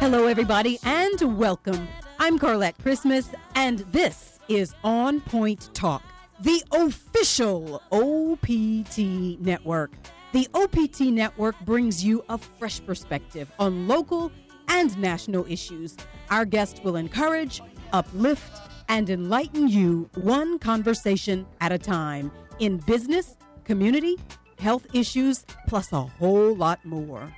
Hello, everybody, and welcome. I'm Carlette Christmas, and this is On Point Talk, the official OPT network. The OPT network brings you a fresh perspective on local and national issues. Our guests will encourage, uplift, and enlighten you one conversation at a time in business, community, health issues, plus a whole lot more.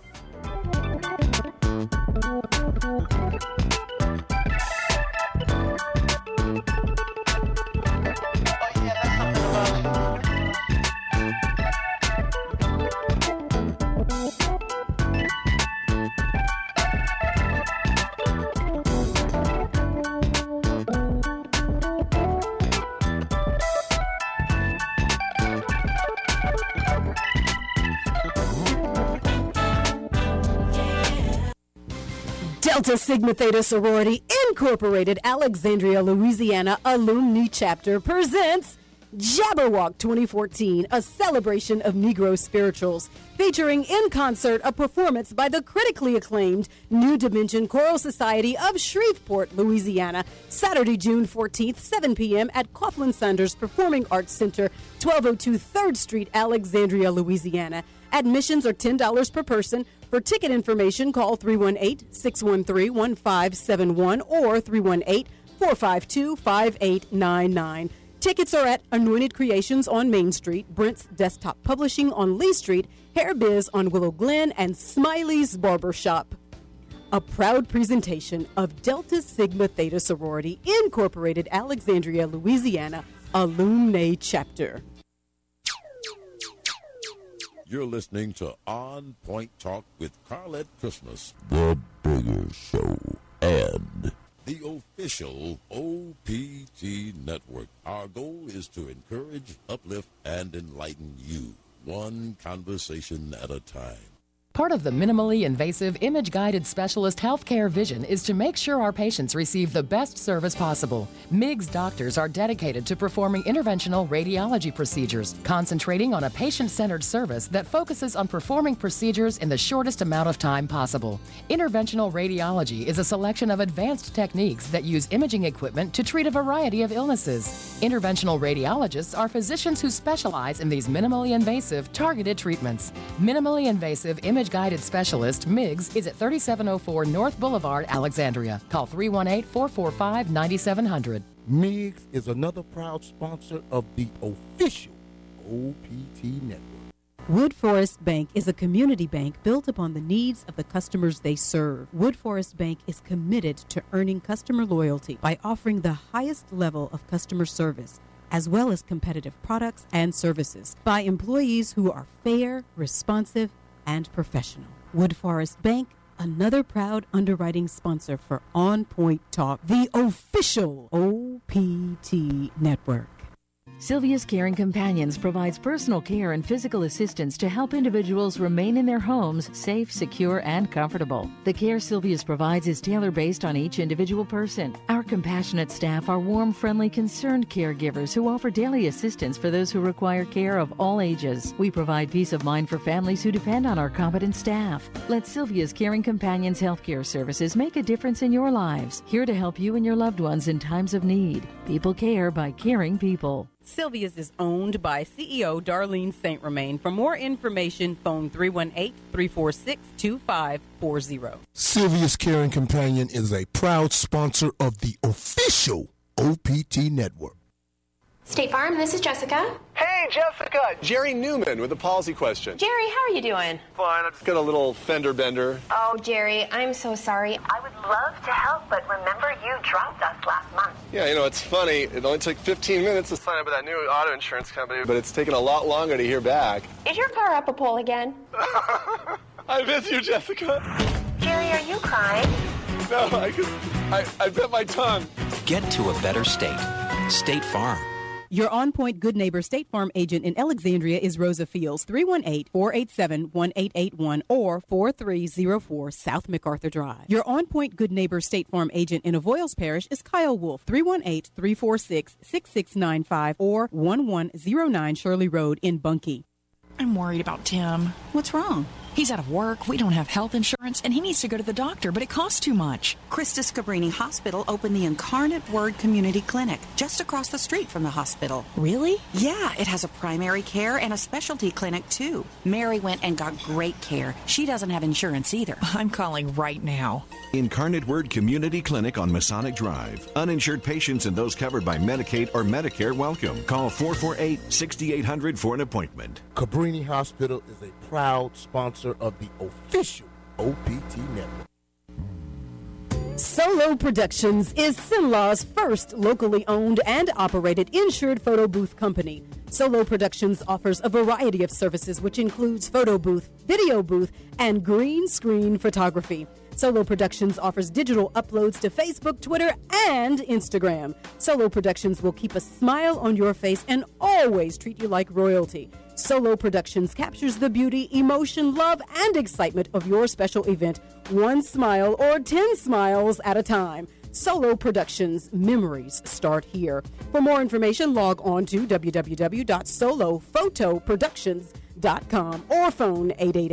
Delta Sigma Theta Sorority Incorporated, Alexandria, Louisiana Alumni Chapter presents Jabberwock 2014, a celebration of Negro spirituals, featuring in concert a performance by the critically acclaimed New Dimension Choral Society of Shreveport, Louisiana, Saturday, June 14th, 7 p.m. at Coughlin Sanders Performing Arts Center, 1202 3rd Street, Alexandria, Louisiana. Admissions are $10 per person. For ticket information, call 318-613-1571 or 318-452-5899. Tickets are at Anointed Creations on Main Street, Brent's Desktop Publishing on Lee Street, Hair Biz on Willow Glen, and Smiley's Barbershop. A proud presentation of Delta Sigma Theta Sorority Incorporated, Alexandria, Louisiana Alumni Chapter. You're listening to On Point Talk with Carlette Christmas, the bigger show, and the official OPT network. Our goal is to encourage, uplift, and enlighten you, one conversation at a time. Part of the minimally invasive, image-guided specialist healthcare vision is to make sure our patients receive the best service possible. MIGS doctors are dedicated to performing interventional radiology procedures, concentrating on a patient-centered service that focuses on performing procedures in the shortest amount of time possible. Interventional radiology is a selection of advanced techniques that use imaging equipment to treat a variety of illnesses. Interventional radiologists are physicians who specialize in these minimally invasive, targeted treatments. Minimally invasive image-guided specialist, MIGS, is at 3704 North Boulevard, Alexandria. Call 318-445-9700. MIGS is another proud sponsor of the official OPT network. Wood Forest Bank is a community bank built upon the needs of the customers they serve. Wood Forest Bank is committed to earning customer loyalty by offering the highest level of customer service, as well as competitive products and services, by employees who are fair, responsive, and professional. Wood Forest Bank, another proud underwriting sponsor for On Point Talk, the official OPT network. Sylvia's Caring Companions provides personal care and physical assistance to help individuals remain in their homes safe, secure, and comfortable. The care Sylvia's provides is tailor-based on each individual person. Our compassionate staff are warm, friendly, concerned caregivers who offer daily assistance for those who require care of all ages. We provide peace of mind for families who depend on our competent staff. Let Sylvia's Caring Companions healthcare services make a difference in your lives. Here to help you and your loved ones in times of need. People care by caring people. Sylvia's is owned by CEO Darlene St. Romain. For more information, phone 318-346-2540. Sylvia's Caring Companion is a proud sponsor of the official OPT network. State Farm, this is Jessica. Hey, Jessica! Jerry Newman with a policy question. Jerry, how are you doing? Fine, I just got a little fender bender. Oh, Jerry, I'm so sorry. I would love to help, but remember you dropped us last month. Yeah, you know, it's funny. It only took 15 minutes to sign up with that new auto insurance company, but it's taken a lot longer to hear back. Is your car up a pole again? I miss you, Jessica. Jerry, are you crying? No, I bit my tongue. Get to a better state. State Farm. Your On Point Good Neighbor State Farm agent in Alexandria is Rosa Fields, 318-487-1881 or 4304 South MacArthur Drive. Your On Point Good Neighbor State Farm agent in Avoyles Parish is Kyle Wolf, 318-346-6695 or 1109 Shirley Road in Bunkie. I'm worried about Tim. What's wrong? He's out of work, we don't have health insurance, and he needs to go to the doctor, but it costs too much. Krista Scabrini Hospital opened the Incarnate Word Community Clinic just across the street from the hospital. Really? Yeah, it has a primary care and a specialty clinic, too. Mary went and got great care. She doesn't have insurance either. I'm calling right now. Incarnate Word Community Clinic on Masonic Drive. Uninsured patients and those covered by Medicaid or Medicare welcome. Call 448-6800 for an appointment. Cabrini Hospital is a proud sponsor of the official OPT network. Solo Productions is Sinlaw's first locally owned and operated insured photo booth company. Solo Productions offers a variety of services, which includes photo booth, video booth, and green screen photography. Solo Productions offers digital uploads to Facebook, Twitter, and Instagram. Solo Productions will keep a smile on your face and always treat you like royalty. Solo Productions captures the beauty, emotion, love, and excitement of your special event, one smile or 10 smiles at a time. Solo Productions, memories start here. For more information, log on to www.solophotoproductions.com or phone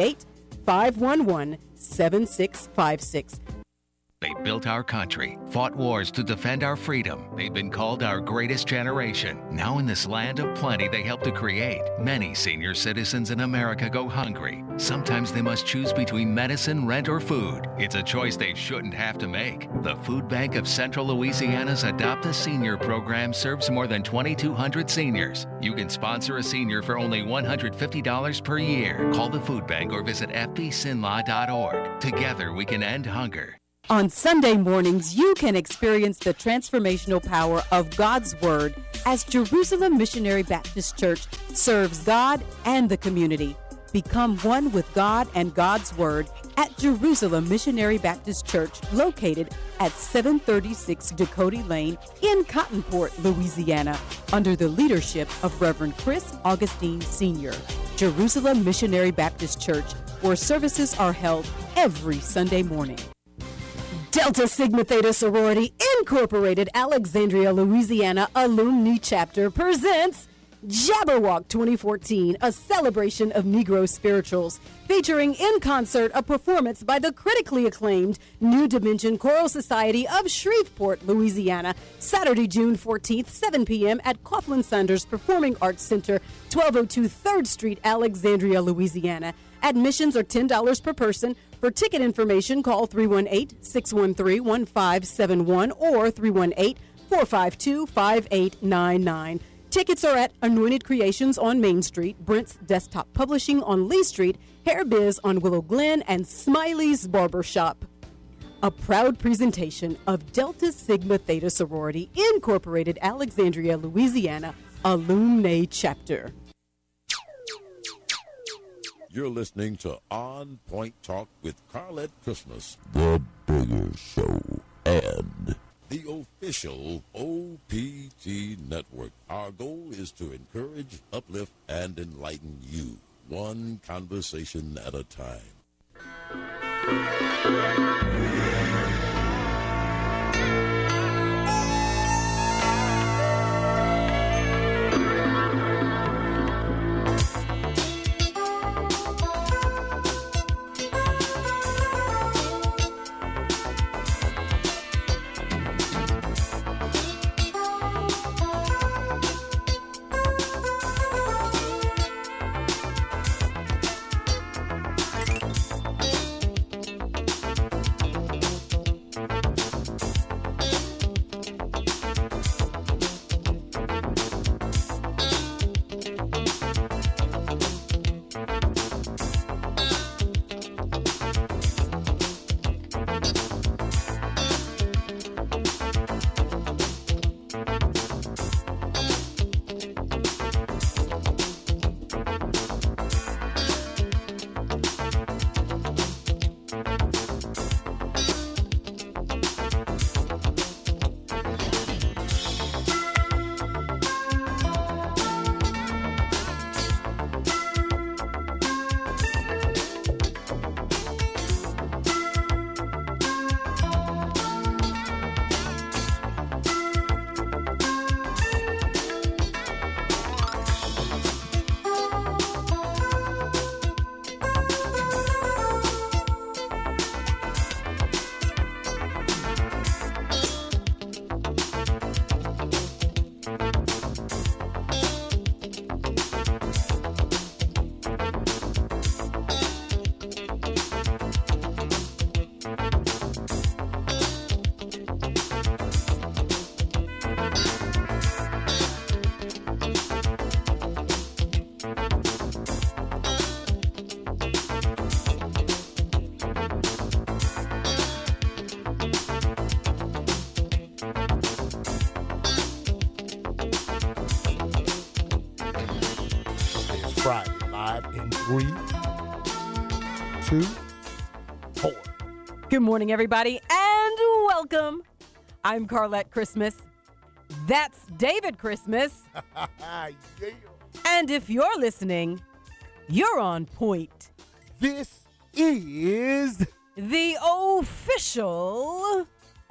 888-511-7656. They built our country, fought wars to defend our freedom. They've been called our greatest generation. Now in this land of plenty they helped to create, many senior citizens in America go hungry. Sometimes they must choose between medicine, rent, or food. It's a choice they shouldn't have to make. The Food Bank of Central Louisiana's Adopt a Senior program serves more than 2,200 seniors. You can sponsor a senior for only $150 per year. Call the Food Bank or visit fbsinlaw.org. Together we can end hunger. On Sunday mornings, you can experience the transformational power of God's Word as Jerusalem Missionary Baptist Church serves God and the community. Become one with God and God's Word at Jerusalem Missionary Baptist Church, located at 736 Dakota Lane in Cottonport, Louisiana, under the leadership of Reverend Chris Augustine Sr. Jerusalem Missionary Baptist Church, where services are held every Sunday morning. Delta Sigma Theta Sorority Incorporated Alexandria, Louisiana Alumni Chapter presents Jabberwock 2014, a celebration of Negro spirituals, featuring in concert a performance by the critically acclaimed New Dimension Choral Society of Shreveport, Louisiana, Saturday, June 14th, 7 p.m. at Coughlin Sanders Performing Arts Center, 1202 3rd Street, Alexandria, Louisiana. Admissions are $10 per person. For ticket information, call 318-613-1571 or 318-452-5899. Tickets are at Anointed Creations on Main Street, Brent's Desktop Publishing on Lee Street, Hair Biz on Willow Glen, and Smiley's Barbershop. A proud presentation of Delta Sigma Theta Sorority Incorporated Alexandria, Louisiana Alumni Chapter. You're listening to On Point Talk with Carlette Christmas, The Bigger Show, and the official OPT network. Our goal is to encourage, uplift, and enlighten you, one conversation at a time. live in 3, 2, 4. Good morning, everybody, and welcome. I'm Carlette Christmas. That's David Christmas. Yeah. And if you're listening, you're on point. This is the official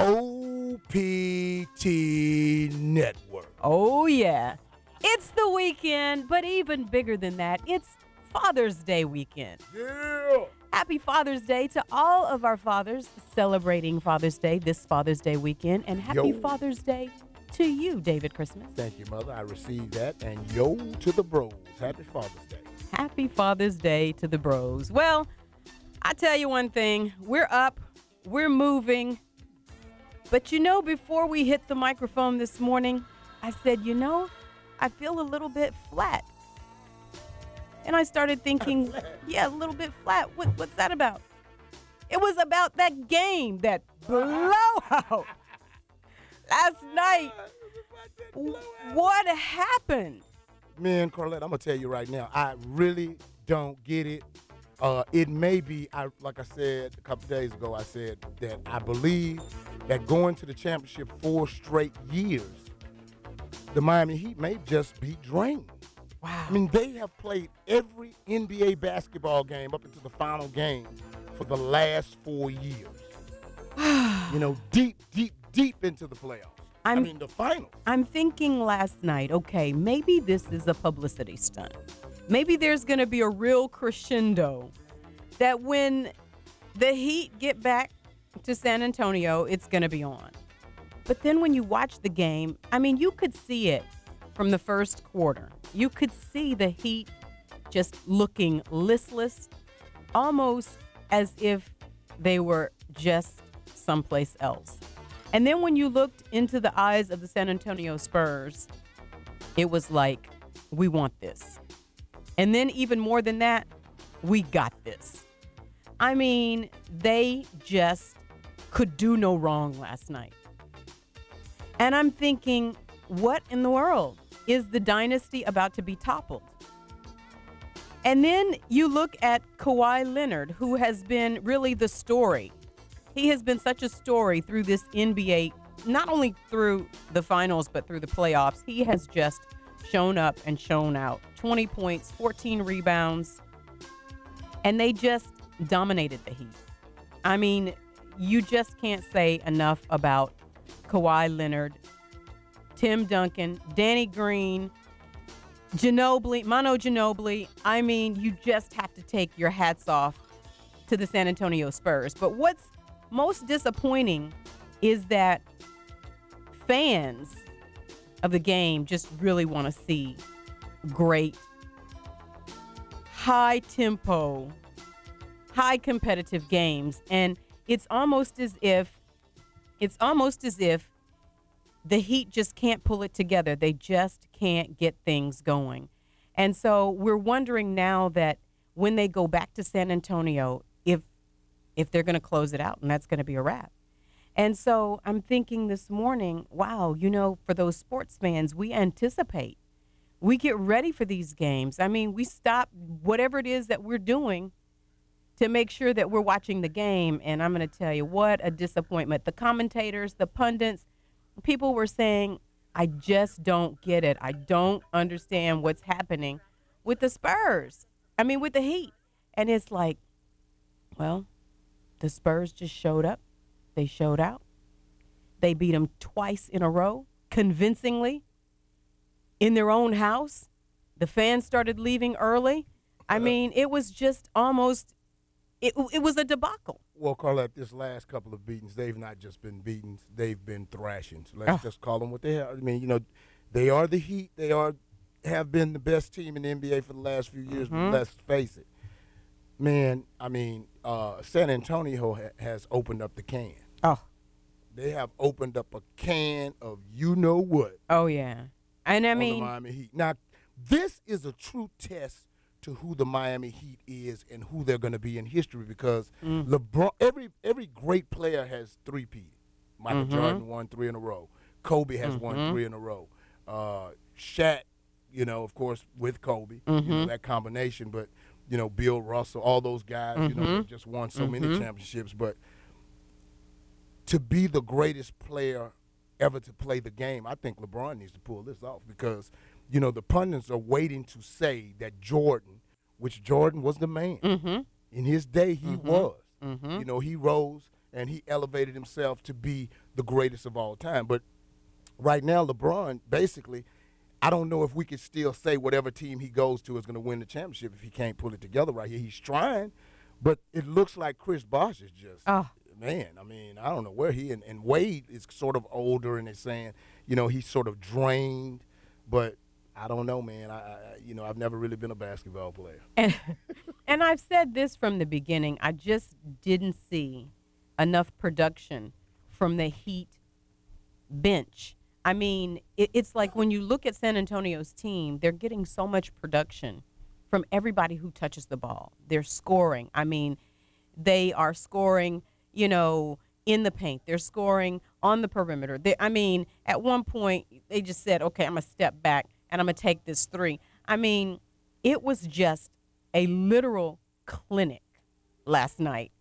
OPT Network. Oh, yeah. It's the weekend, but even bigger than that, it's Father's Day weekend. Yeah. Happy Father's Day to all of our fathers celebrating Father's Day this Father's Day weekend. And happy Father's Day to you, David Christmas. Thank you, Mother. I received that. And yo to the bros. Happy Father's Day. Happy Father's Day to the bros. Well, I tell you one thing. We're up. We're moving. But before we hit the microphone this morning, I said, I feel a little bit flat. And I started thinking, a little bit flat. What's that about? It was about that game, that blowout last night. What happened? Man, Carlette, I'm going to tell you right now, I really don't get it. It may be, like I said a couple days ago, I said that I believe that going to the championship 4 straight years, the Miami Heat may just be drained. Wow. I mean, they have played every NBA basketball game up into the final game for the last 4 years. Deep into the playoffs. The finals. I'm thinking last night, okay, maybe this is a publicity stunt. Maybe there's going to be a real crescendo that when the Heat get back to San Antonio, it's going to be on. But then when you watch the game, you could see it from the first quarter. You could see the Heat just looking listless, almost as if they were just someplace else. And then when you looked into the eyes of the San Antonio Spurs, it was like, we want this. And then even more than that, we got this. They just could do no wrong last night. And I'm thinking, what in the world? Is the dynasty about to be toppled? And then you look at Kawhi Leonard, who has been really the story. He has been such a story through this NBA, not only through the finals, but through the playoffs. He has just shown up and shown out. 20 points, 14 rebounds, and they just dominated the Heat. You just can't say enough about Kawhi Leonard, Tim Duncan, Danny Green, Manu Ginobili. You just have to take your hats off to the San Antonio Spurs. But what's most disappointing is that fans of the game just really want to see great, high-tempo, high competitive games. And it's almost as if the Heat just can't pull it together. They just can't get things going. And so we're wondering now that when they go back to San Antonio, if they're going to close it out, and that's going to be a wrap. And so I'm thinking this morning, wow, for those sports fans, we anticipate. We get ready for these games. We stop whatever it is that we're doing to make sure that we're watching the game. And I'm going to tell you, what a disappointment. The commentators, the pundits, people were saying, I just don't get it. I don't understand what's happening with the Spurs. With the Heat. And it's like, well, the Spurs just showed up. They showed out. They beat them twice in a row, convincingly, in their own house. The fans started leaving early. It was just almost, it was a debacle. Well, Carlette, this last couple of beatings, they've not just been beatings, they've been thrashings. Let's just call them what they are. They are the Heat. They have been the best team in the NBA for the last few years, but let's face it. Man, San Antonio has opened up the can. Oh. They have opened up a can of you-know-what. Oh, yeah. And the Miami Heat. Now, this is a true test to who the Miami Heat is and who they're going to be in history because LeBron, every great player has three-peated. Michael Jordan won 3 in a row. Kobe has won 3 in a row. Shaq you know, of course, with Kobe, you know, that combination. But, you know, Bill Russell, all those guys, you know, they've just won so many championships. But to be the greatest player ever to play the game, I think LeBron needs to pull this off because, you know, the pundits are waiting to say that Jordan, which Jordan was the man. In his day, he was. You know, he rose and he elevated himself to be the greatest of all time. But right now, LeBron, basically, I don't know if we could still say whatever team he goes to is going to win the championship if he can't pull it together right here. He's trying, but it looks like Chris Bosh is just, man, I mean, I don't know where he, and Wade is sort of older and they're saying, you know, he's sort of drained, but I don't know, man. You know, I've never really been a basketball player. And I've said this from the beginning. I just didn't see enough production from the Heat bench. I mean, it's like when you look at San Antonio's team, they're getting so much production from everybody who touches the ball. They're scoring. I mean, they are scoring, you know, in the paint. They're scoring on the perimeter. I mean, at one point, they just said, okay, I'm going to step back and I'm going to take this three. I mean, it was just a literal clinic last night.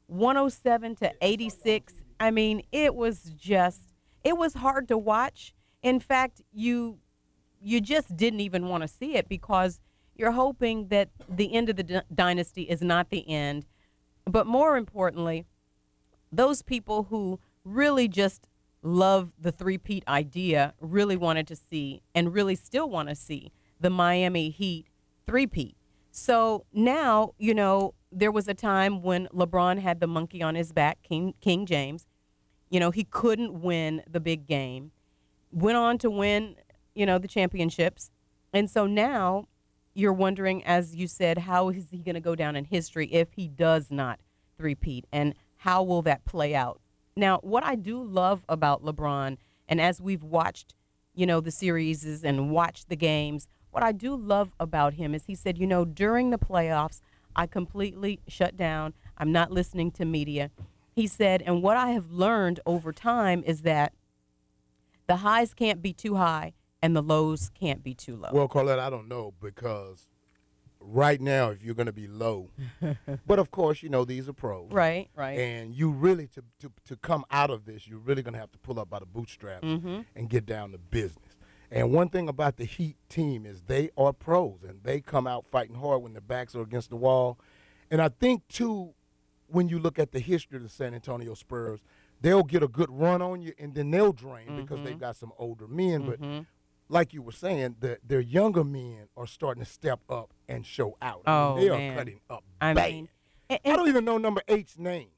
107-86. I mean, it was hard to watch. In fact, you just didn't even want to see it because you're hoping that the end of the dynasty is not the end. But more importantly, those people who really just love the three-peat idea really wanted to see and really still want to see the Miami Heat three-peat. So now, you know, there was a time when LeBron had the monkey on his back, King James. You know, he couldn't win the big game. Went on to win, you know, the championships. And so now you're wondering, as you said, how is he going to go down in history if he does not three-peat? And how will that play out? Now, what I do love about LeBron, and as we've watched, you know, the series and watched the games, what I do love about him is he said, you know, during the playoffs, I completely shut down. I'm not listening to media. He said, and what I have learned over time is that the highs can't be too high and the lows can't be too low. Well, Carlette, I don't know because right now, if you're going to be low, but of course, you know, these are pros. Right. And you really, to come out of this, you're really going to have to pull up by the bootstraps and get down to business. And one thing about the Heat team is they are pros, and they come out fighting hard when their backs are against the wall. And I think, too, when you look at the history of the San Antonio Spurs, they'll get a good run on you, and then they'll drain because they've got some older men. But like you were saying, their younger men are starting to step up and show out. I mean, they are cutting up bad. I don't even know number 8's name.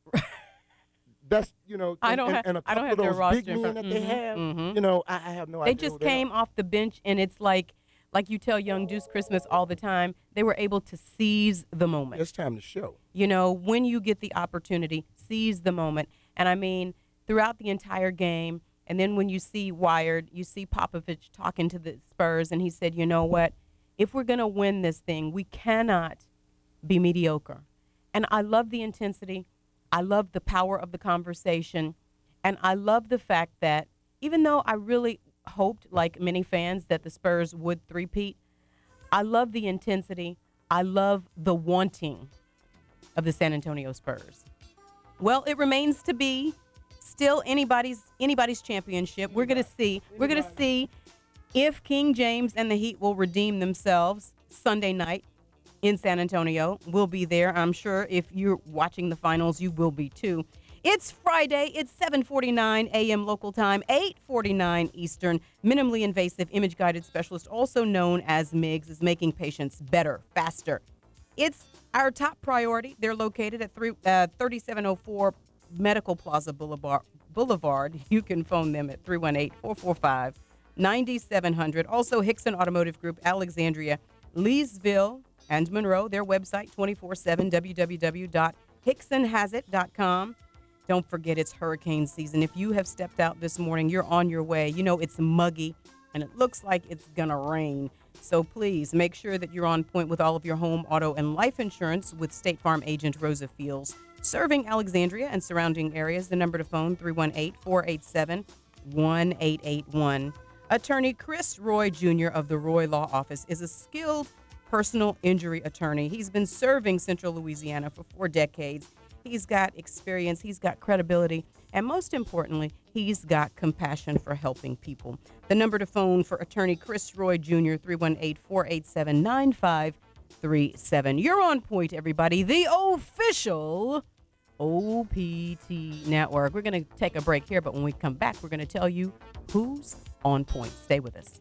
That's, you know, and a couple of those big men that they have, you know, I have no idea. They just came off the bench, and it's like you tell young Deuce Christmas all the time, they were able to seize the moment. It's time to show. You know, when you get the opportunity, seize the moment. And, I mean, throughout the entire game, and then when you see Wired, you see Popovich talking to the Spurs, and he said, you know what, if we're going to win this thing, we cannot be mediocre. And I love the intensity. I love the power of the conversation. And I love the fact that even though I really hoped, like many fans, that the Spurs would three-peat, I love the intensity. I love the wanting of the San Antonio Spurs. Well, it remains to be still anybody's championship. We're going to see. We're going to see if King James and the Heat will redeem themselves Sunday night in San Antonio. We'll be there. I'm sure if you're watching the finals, you will be too. It's Friday. It's 7:49 a.m. local time, 8:49 Eastern. Minimally invasive image-guided specialist, also known as MIGS, is making patients better, faster. It's our top priority. They're located at 3704 Medical Plaza Boulevard. You can phone them at 318-445-9700. Also, Hickson Automotive Group, Alexandria, Leesville, and Monroe. Their website, 24/7, www.hicksonhasit.com. Don't forget, it's hurricane season. If you have stepped out this morning, you're on your way. You know it's muggy, and it looks like it's going to rain. So please make sure that you're on point with all of your home, auto, and life insurance with State Farm agent Rosa Fields. Serving Alexandria and surrounding areas, the number to phone, 318-487-1881. Attorney Chris Roy Jr. of the Roy Law Office is a skilled personal injury attorney. He's been serving Central Louisiana for 4 decades. He's got experience, he's got credibility, and most importantly, he's got compassion for helping people. The number to phone for Attorney Chris Roy Jr., 318-487-9537. You're on point, everybody. The official OPT Network. We're going to take a break here, but when we come back, we're going to tell you who's on point. Stay with us.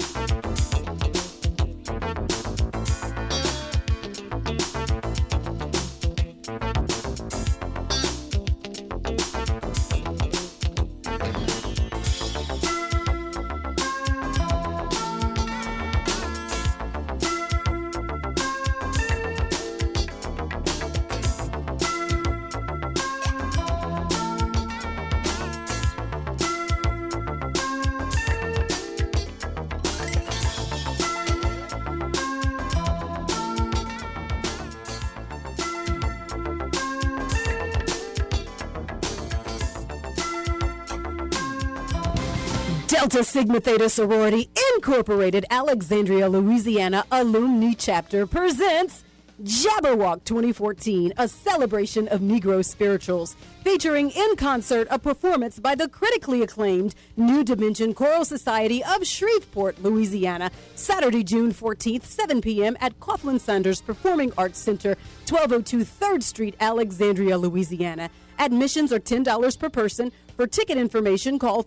Delta Sigma Theta Sorority Incorporated Alexandria, Louisiana Alumni Chapter presents Jabberwock 2014, a celebration of Negro spirituals, featuring in concert a performance by the critically acclaimed New Dimension Choral Society of Shreveport, Louisiana, Saturday, June 14th, 7 p.m. at Coughlin Sanders Performing Arts Center, 1202 3rd Street, Alexandria, Louisiana. Admissions are $10 per person. For ticket information, call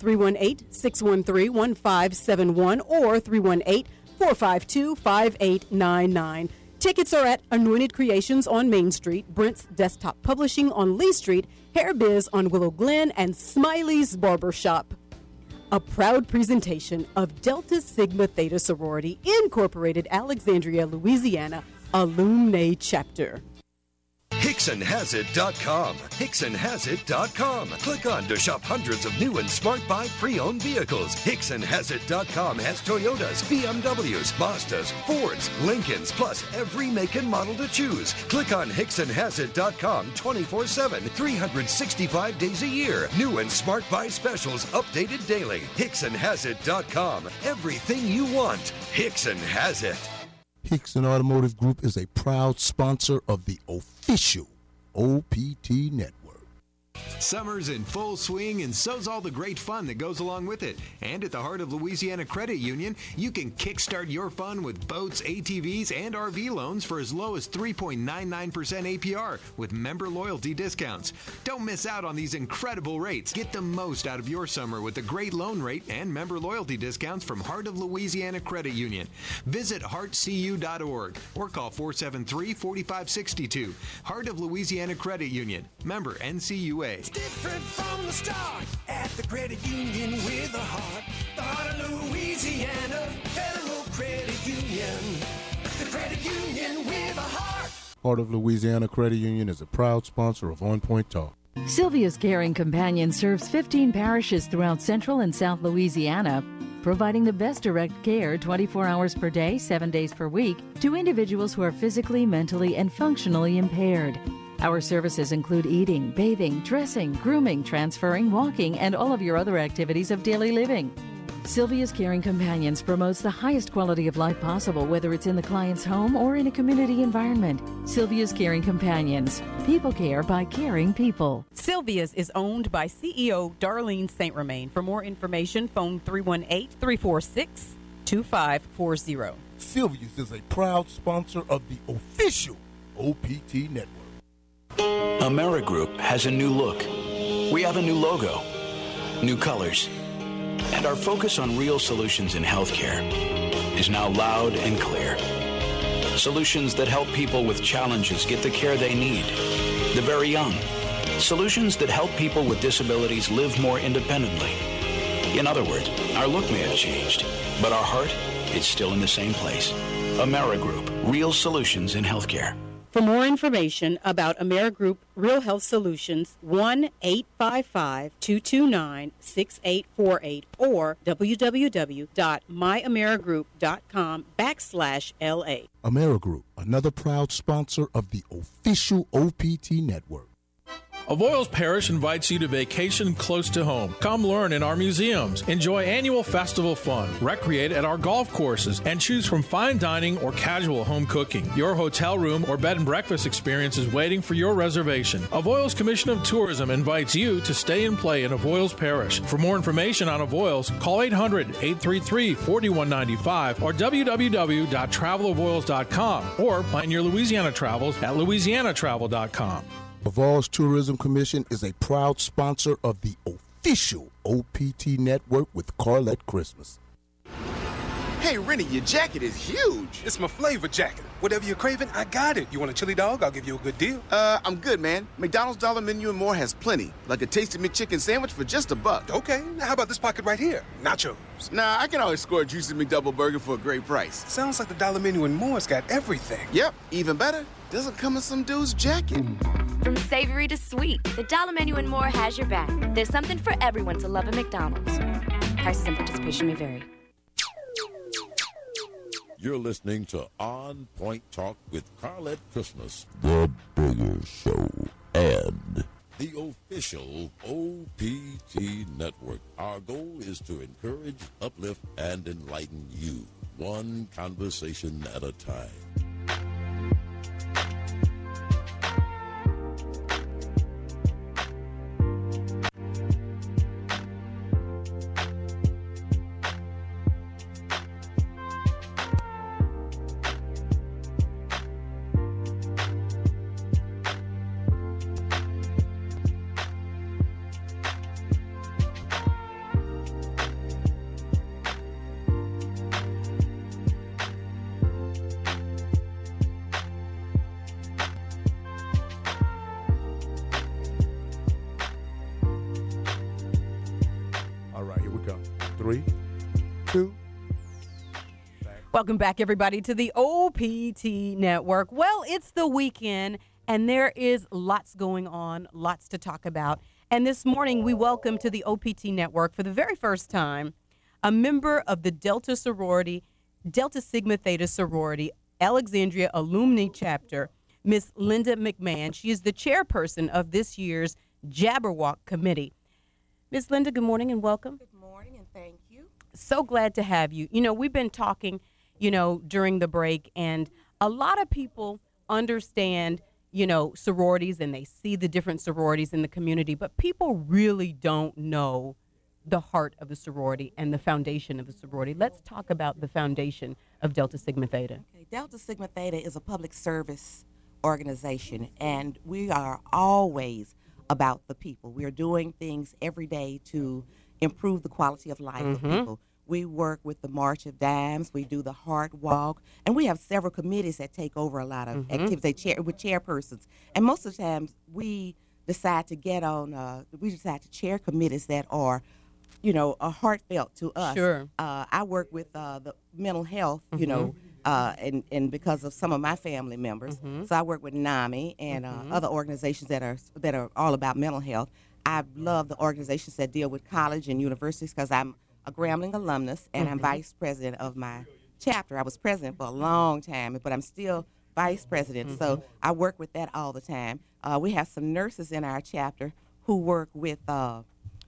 318-613-1571 or 318-452-5899. Tickets are at Anointed Creations on Main Street, Brent's Desktop Publishing on Lee Street, Hair Biz on Willow Glen, and Smiley's Barbershop. A proud presentation of Delta Sigma Theta Sorority Incorporated Alexandria, Louisiana Alumni Chapter. HicksonHasIt.com. HicksonHasIt.com. Click on to shop hundreds of new and Smart Buy pre-owned vehicles. HicksonHasIt.com has Toyotas, BMWs, Mazdas, Fords, Lincolns, plus every make and model to choose. Click on HicksonHasIt.com 24/7, 365 days a year. New and Smart Buy specials updated daily. HicksonHasIt.com. Everything you want. Hickson has it. Hickson Automotive Group is a proud sponsor of the official OPT Network. Summer's in full swing, and so's all the great fun that goes along with it. And at the Heart of Louisiana Credit Union, you can kickstart your fun with boats, ATVs, and RV loans for as low as 3.99% APR with member loyalty discounts. Don't miss out on these incredible rates. Get the most out of your summer with a great loan rate and member loyalty discounts from Heart of Louisiana Credit Union. Visit heartcu.org or call 473-4562. Heart of Louisiana Credit Union. Member NCUA. It's different from the start at the credit union with a heart. The Heart of Louisiana Federal Credit Union. The credit union with a heart. Heart of Louisiana Credit Union is a proud sponsor of On Point Talk. Sylvia's Caring Companion serves 15 parishes throughout Central and South Louisiana, providing the best direct care 24 hours per day, 7 days per week to individuals who are physically, mentally, and functionally impaired. Our services include eating, bathing, dressing, grooming, transferring, walking, and all of your other activities of daily living. Sylvia's Caring Companions promotes the highest quality of life possible, whether it's in the client's home or in a community environment. Sylvia's Caring Companions. People care by caring people. Sylvia's is owned by CEO Darlene St. Romain. For more information, phone 318-346-2540. Sylvia's is a proud sponsor of the official OPT Network. AmeriGroup has a new look. We have a new logo, new colors, and our focus on real solutions in healthcare is now loud and clear. Solutions that help people with challenges get the care they need, the very young. Solutions that help people with disabilities live more independently. In other words, our look may have changed, but our heart is still in the same place. AmeriGroup, real solutions in healthcare. For more information about AmeriGroup Real Health Solutions, 1-855-229-6848 or www.myamerigroup.com/LA. AmeriGroup, another proud sponsor of the official OPT Network. Avoyelles Parish invites you to vacation close to home. Come learn in our museums, enjoy annual festival fun, recreate at our golf courses, and choose from fine dining or casual home cooking. Your hotel room or bed and breakfast experience is waiting for your reservation. Avoyelles Commission of Tourism invites you to stay and play in Avoyelles Parish. For more information on Avoyelles, call 800-833-4195 or www.travelavoyelles.com or plan your Louisiana travels at louisianatravel.com. Avoyelles Tourism Commission is a proud sponsor of the official OPT network with Carlette Christmas. Hey, Rennie, your jacket is huge. It's my flavor jacket. Whatever you're craving, I got it. You want a chili dog? I'll give you a good deal. I'm good, man. McDonald's Dollar Menu and more has plenty, like a tasty McChicken sandwich for just $1. Okay, now how about this pocket right here? Nachos. Nah, I can always score a juicy McDouble burger for a great price. Sounds like the Dollar Menu and more's got everything. Yep, even better, doesn't come in some dude's jacket. From savory to sweet, the Dollar Menu and more has your back. There's something for everyone to love at McDonald's. Prices and participation may vary. You're listening to On Point Talk with Carlette Christmas, The Bigger Show, and the official OPT network. Our goal is to encourage, uplift, and enlighten you, one conversation at a time. Welcome back, everybody, to the OPT Network. Well, it's the weekend, and there is lots going on, lots to talk about. And this morning, we welcome to the OPT Network, for the very first time, a member of the Delta sorority, Delta Sigma Theta sorority, Alexandria Alumni Chapter, Miss Linda McMahon. She is the chairperson of this year's Jabberwock Committee. Miss Linda, good morning and welcome. Good morning and thank you. So glad to have you. You know, we've been talking, during the break, and a lot of people understand, sororities, and they see the different sororities in the community, but people really don't know the heart of the sorority and the foundation of the sorority. Let's talk about the foundation of Delta Sigma Theta. Okay. Delta Sigma Theta is a public service organization, and we are always about the people. We are doing things every day to improve the quality of life of people. We work with the March of Dimes. We do the Heart Walk. And we have several committees that take over a lot of activities. They chair with chairpersons. And most of the times we decide to chair committees that are, are heartfelt to us. Sure. I work with the mental health, and because of some of my family members. So I work with NAMI and other organizations that are all about mental health. I love the organizations that deal with college and universities because I'm a Grambling alumnus, and I'm vice president of my chapter. I was president for a long time, but I'm still vice president, so I work with that all the time. We have some nurses in our chapter who work with other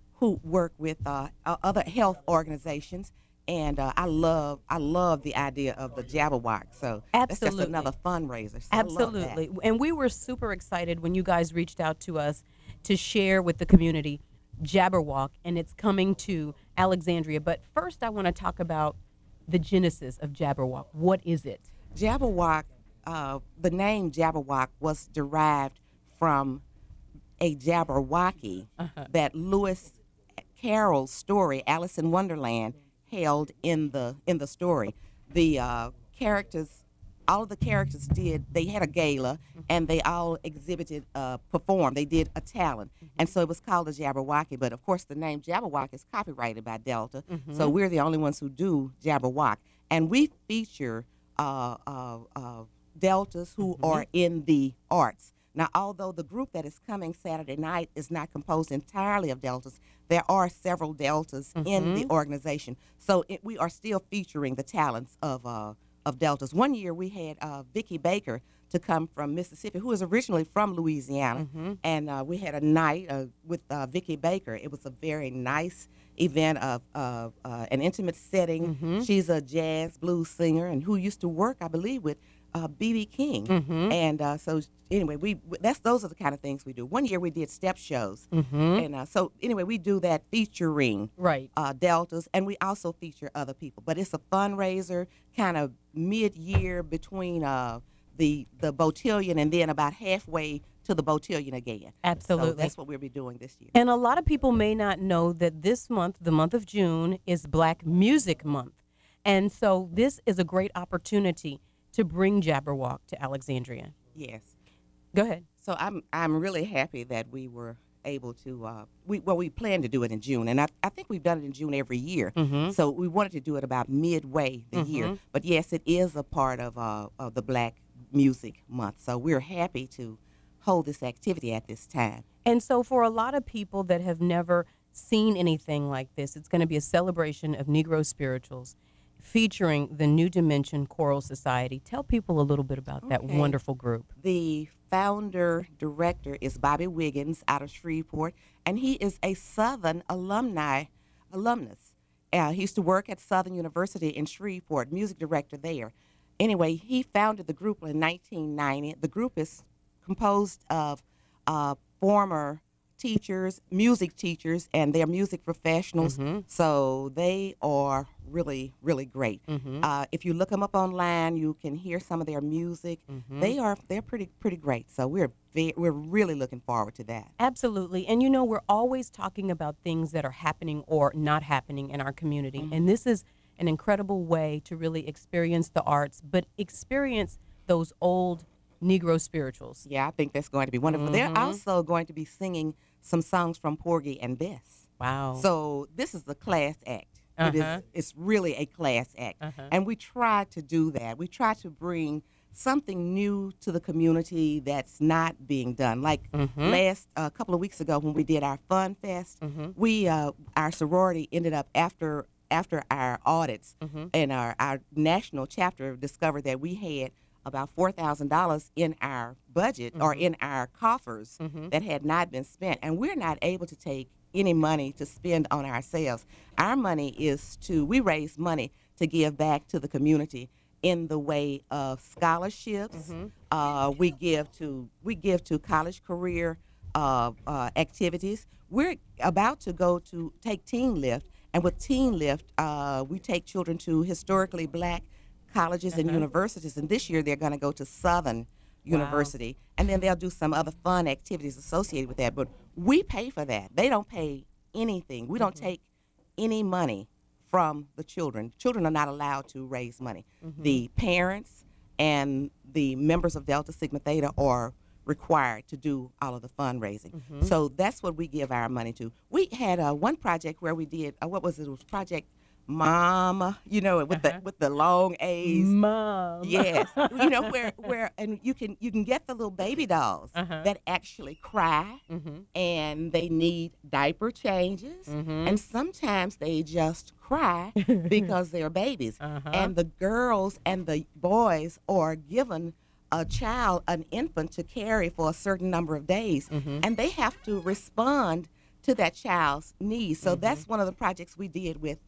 health organizations, and I love the idea of the Jabberwock. So that's just another fundraiser. So Absolutely, and we were super excited when you guys reached out to us to share with the community Jabberwock, and it's coming to Alexandria. But first, I want to talk about the genesis of Jabberwock. What is it? Jabberwock, the name Jabberwock was derived from a Jabberwocky that Lewis Carroll's story, Alice in Wonderland, held in the story. The characters, all of the characters they had a gala, and they all exhibited, performed. They did a talent. And so it was called a Jabberwocky. But, of course, the name Jabberwock is copyrighted by Delta. So we're the only ones who do Jabberwock. And we feature Deltas who are in the arts. Now, although the group that is coming Saturday night is not composed entirely of Deltas, there are several Deltas in the organization. So we are still featuring the talents of Deltas. One year we had Vicki Baker, to come from Mississippi, who is originally from Louisiana. And we had a night with Vicki Baker. It was a very nice event of an intimate setting. She's a jazz blues singer and who used to work, I believe, with B.B. King. And so anyway, those are the kind of things we do. One year we did step shows. And so anyway, we do that featuring Deltas, and we also feature other people. But it's a fundraiser kind of mid-year between the Botillion and then about halfway to the Botillion again. Absolutely. So that's what we'll be doing this year. And a lot of people may not know that this month, the month of June, is Black Music Month. And so this is a great opportunity to bring Jabberwock to Alexandria. Yes. Go ahead. So I'm really happy that we were able to, we planned to do it in June, and I think we've done it in June every year. So we wanted to do it about midway the year. But yes, it is a part of the Black Music Month. So we're happy to hold this activity at this time. And so for a lot of people that have never seen anything like this, it's going to be a celebration of Negro spirituals featuring the New Dimension Choral Society. Tell people a little bit about that wonderful group. The founder director is Bobby Wiggins out of Shreveport, and he is a Southern alumnus. He used to work at Southern University in Shreveport, music director there. Anyway, he founded the group in 1990. The group is composed of former teachers, music teachers, and they're music professionals. So they are really, really great. If you look them up online, you can hear some of their music. They're pretty great. So we're really looking forward to that. Absolutely. And you know, we're always talking about things that are happening or not happening in our community. And this is an incredible way to really experience the arts, but experience those old Negro spirituals. Yeah, I think that's going to be wonderful. They're also going to be singing some songs from Porgy and Bess. Wow. So this is a class act. It's really a class act. And we try to do that. We try to bring something new to the community that's not being done. Like a couple of weeks ago when we did our Fun Fest, we our sorority ended up after our audits and our national chapter discovered that we had about $4,000 in our budget or in our coffers that had not been spent. And we're not able to take any money to spend on ourselves. Our money is we raise money to give back to the community in the way of scholarships. We give to college career activities. We're about to go to take Teen Lift, and with Teen Lift, we take children to historically Black colleges and universities, and this year they're going to go to Southern University, and then they'll do some other fun activities associated with that. But we pay for that. They don't pay anything. We don't take any money from the children. Children are not allowed to raise money. The parents and the members of Delta Sigma Theta are required to do all of the fundraising. So that's what we give our money to. We had one project where we did, what was it? It was Project Mom, you know, with the long A's. Mom. Yes. You know, where and you can get the little baby dolls that actually cry and they need diaper changes and sometimes they just cry because they're babies. And the girls and the boys are given an infant to carry for a certain number of days, and they have to respond to that child's needs. So that's one of the projects we did with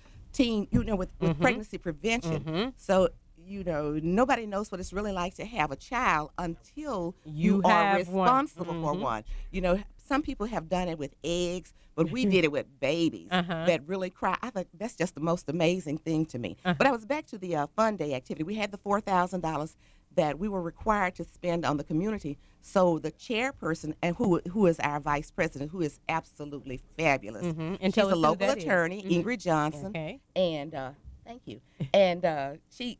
with pregnancy prevention. So, you know, nobody knows what it's really like to have a child until you are responsible for one. You know, some people have done it with eggs, but we did it with babies that really cry. I think that's just the most amazing thing to me. But I was back to the Fun Day activity. We had the $4,000 that we were required to spend on the community. So the chairperson, and who is our vice president, who is absolutely fabulous. And she's tell a us local who that attorney, is. Ingrid Johnson. And thank you. And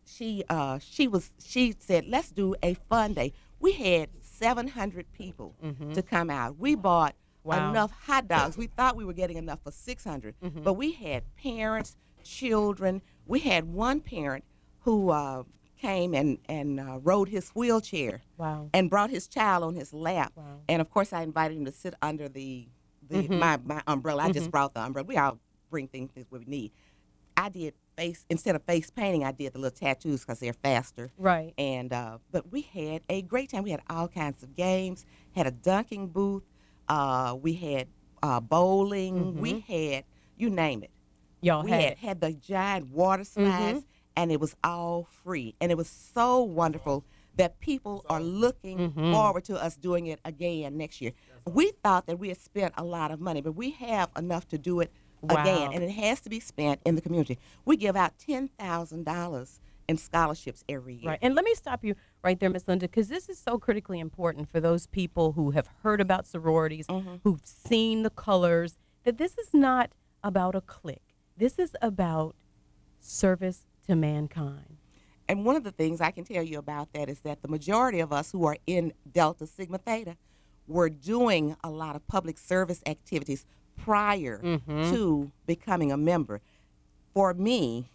she said, let's do a fun day. We had 700 people to come out. We bought enough hot dogs. We thought we were getting enough for 600, but we had parents, children. We had one parent who came and rode his wheelchair and brought his child on his lap. And of course I invited him to sit under my umbrella. I just brought the umbrella. We all bring things that we need. I did instead of face painting, I did the little tattoos because they're faster. Right. And but we had a great time. We had all kinds of games. Had a dunking booth. We had bowling. We had you name it. Y'all we had had the giant water slides, and it was all free. And it was so wonderful that people are looking forward to us doing it again next year. We thought that we had spent a lot of money, but we have enough to do it again, and it has to be spent in the community. We give out $10,000 in scholarships every year. Right. And let me stop you right there, Miss Linda, because this is so critically important for those people who have heard about sororities, who've seen the colors, that this is not about a clique. This is about service to mankind. And one of the things I can tell you about that is that the majority of us who are in Delta Sigma Theta were doing a lot of public service activities prior to becoming a member. For me,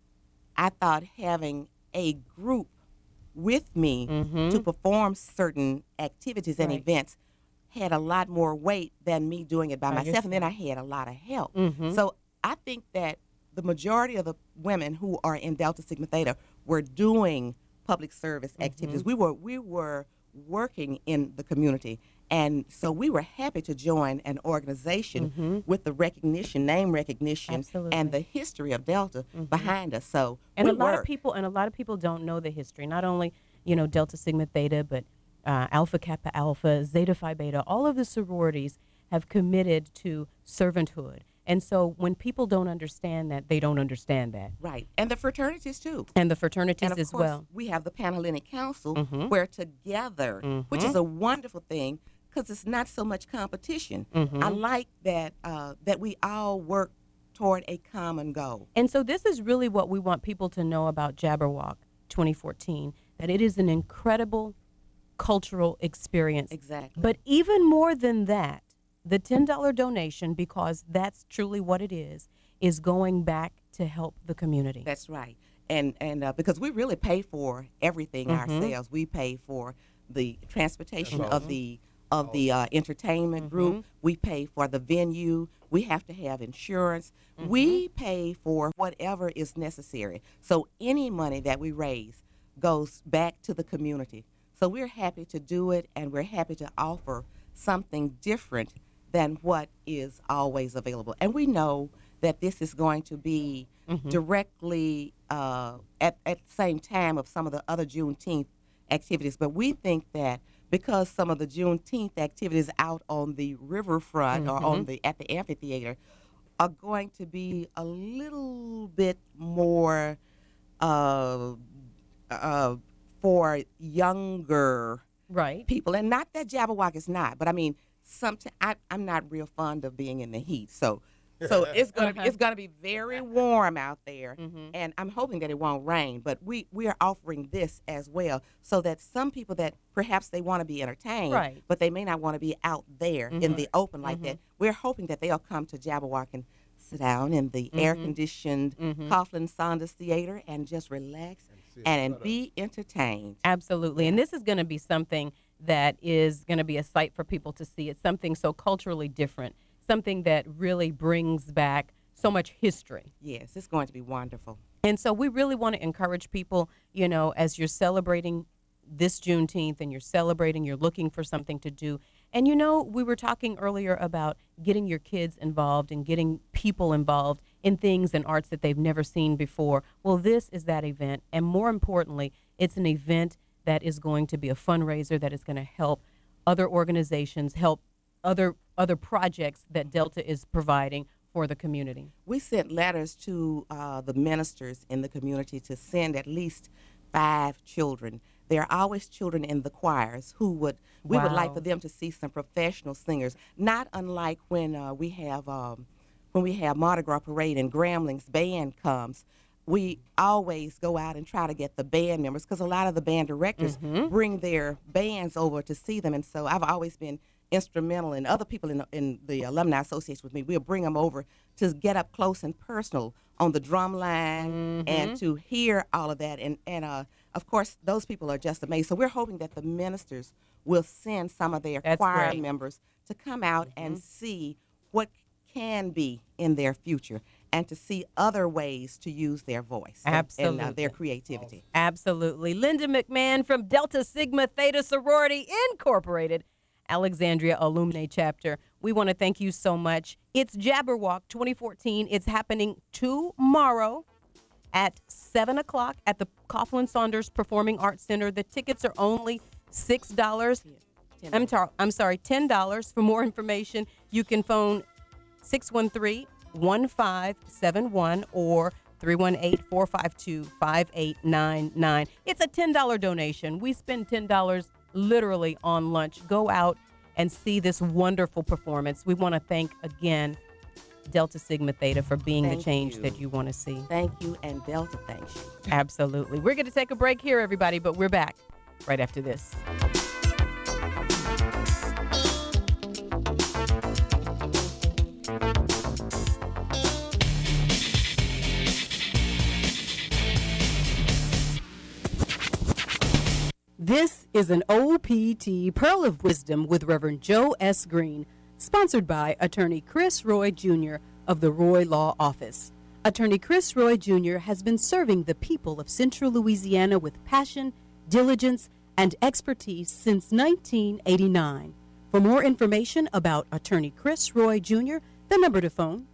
I thought having a group with me to perform certain activities and events had a lot more weight than me doing it by myself. And then I had a lot of help. So I think that the majority of the women who are in Delta Sigma Theta were doing public service activities. We were working in the community. And so we were happy to join an organization with the recognition, name recognition, and the history of Delta behind us. So a lot of people don't know the history. Not only, Delta Sigma Theta, but Alpha Kappa Alpha, Zeta Phi Beta. All of the sororities have committed to servanthood. And so when people don't understand that, they don't understand that. Right. And the fraternities, too. And the fraternities and as course, well. We have the Panhellenic Council, where together, which is a wonderful thing, because it's not so much competition. I like that that we all work toward a common goal. And so this is really what we want people to know about Jabberwock 2014, that it is an incredible cultural experience. Exactly. But even more than that, the $10 donation, because that's truly what it is going back to help the community. That's right. And because we really pay for everything ourselves. We pay for the transportation of the entertainment group. We pay for the venue. We have to have insurance. We pay for whatever is necessary. So any money that we raise goes back to the community. So we're happy to do it, and we're happy to offer something different than what is always available. And we know that this is going to be directly at the same time of some of the other Juneteenth activities. But we think that because some of the Juneteenth activities out on the riverfront or at the amphitheater are going to be a little bit more for younger people. And not that Jabberwock is not, but I mean, I'm not real fond of being in the heat, so it's gonna be very warm out there, and I'm hoping that it won't rain. But we are offering this as well, so that some people that perhaps they want to be entertained, but they may not want to be out there in the open like that. We're hoping that they'll come to Jabberwock and sit down in the air-conditioned Coughlin Saunders Theater and just relax and be entertained. Absolutely, and this is going to be something that is going to be a sight for people to see. It's something so culturally different, something that really brings back so much history. Yes, it's going to be wonderful. And so we really want to encourage people, as you're celebrating this Juneteenth and you're looking for something to do. And, we were talking earlier about getting your kids involved and getting people involved in things and arts that they've never seen before. Well, this is that event. And more importantly, it's an event that is going to be a fundraiser that is going to help other organizations, help other projects that Delta is providing for the community. We sent letters to the ministers in the community to send at least 5 children. There are always children in the choirs who we would like for them to see some professional singers, not unlike when we have Mardi Gras Parade and Grambling's band comes. We always go out and try to get the band members, because a lot of the band directors bring their bands over to see them. And so I've always been instrumental, and other people in the Alumni Association with me, we'll bring them over to get up close and personal on the drum line and to hear all of that. And of course, those people are just amazing. So we're hoping that the ministers will send some of their choir members to come out and see what can be in their future. and to see other ways to use their voice Absolutely. and their creativity. Absolutely. Linda McMahon from Delta Sigma Theta Sorority Incorporated, Alexandria Alumni Chapter. We want to thank you so much. It's Jabberwock 2014. It's happening tomorrow at 7 o'clock at the Coughlin Saunders Performing Arts Center. The tickets are only $6. I'm sorry, $10. For more information, you can phone 613-1571 or 318-452-5899. It's a $10 donation. We spend $10 literally on lunch. Go out and see this wonderful performance. We want to thank again Delta Sigma Theta for being the change that you want to see. Thank you, and Delta thanks you. Absolutely. We're going to take a break here, everybody, but we're back right after this. This is an OPT Pearl of Wisdom with Reverend Joe S. Green, sponsored by Attorney Chris Roy Jr. of the Roy Law Office. Attorney Chris Roy Jr. has been serving the people of Central Louisiana with passion, diligence, and expertise since 1989. For more information about Attorney Chris Roy Jr., the number to phone,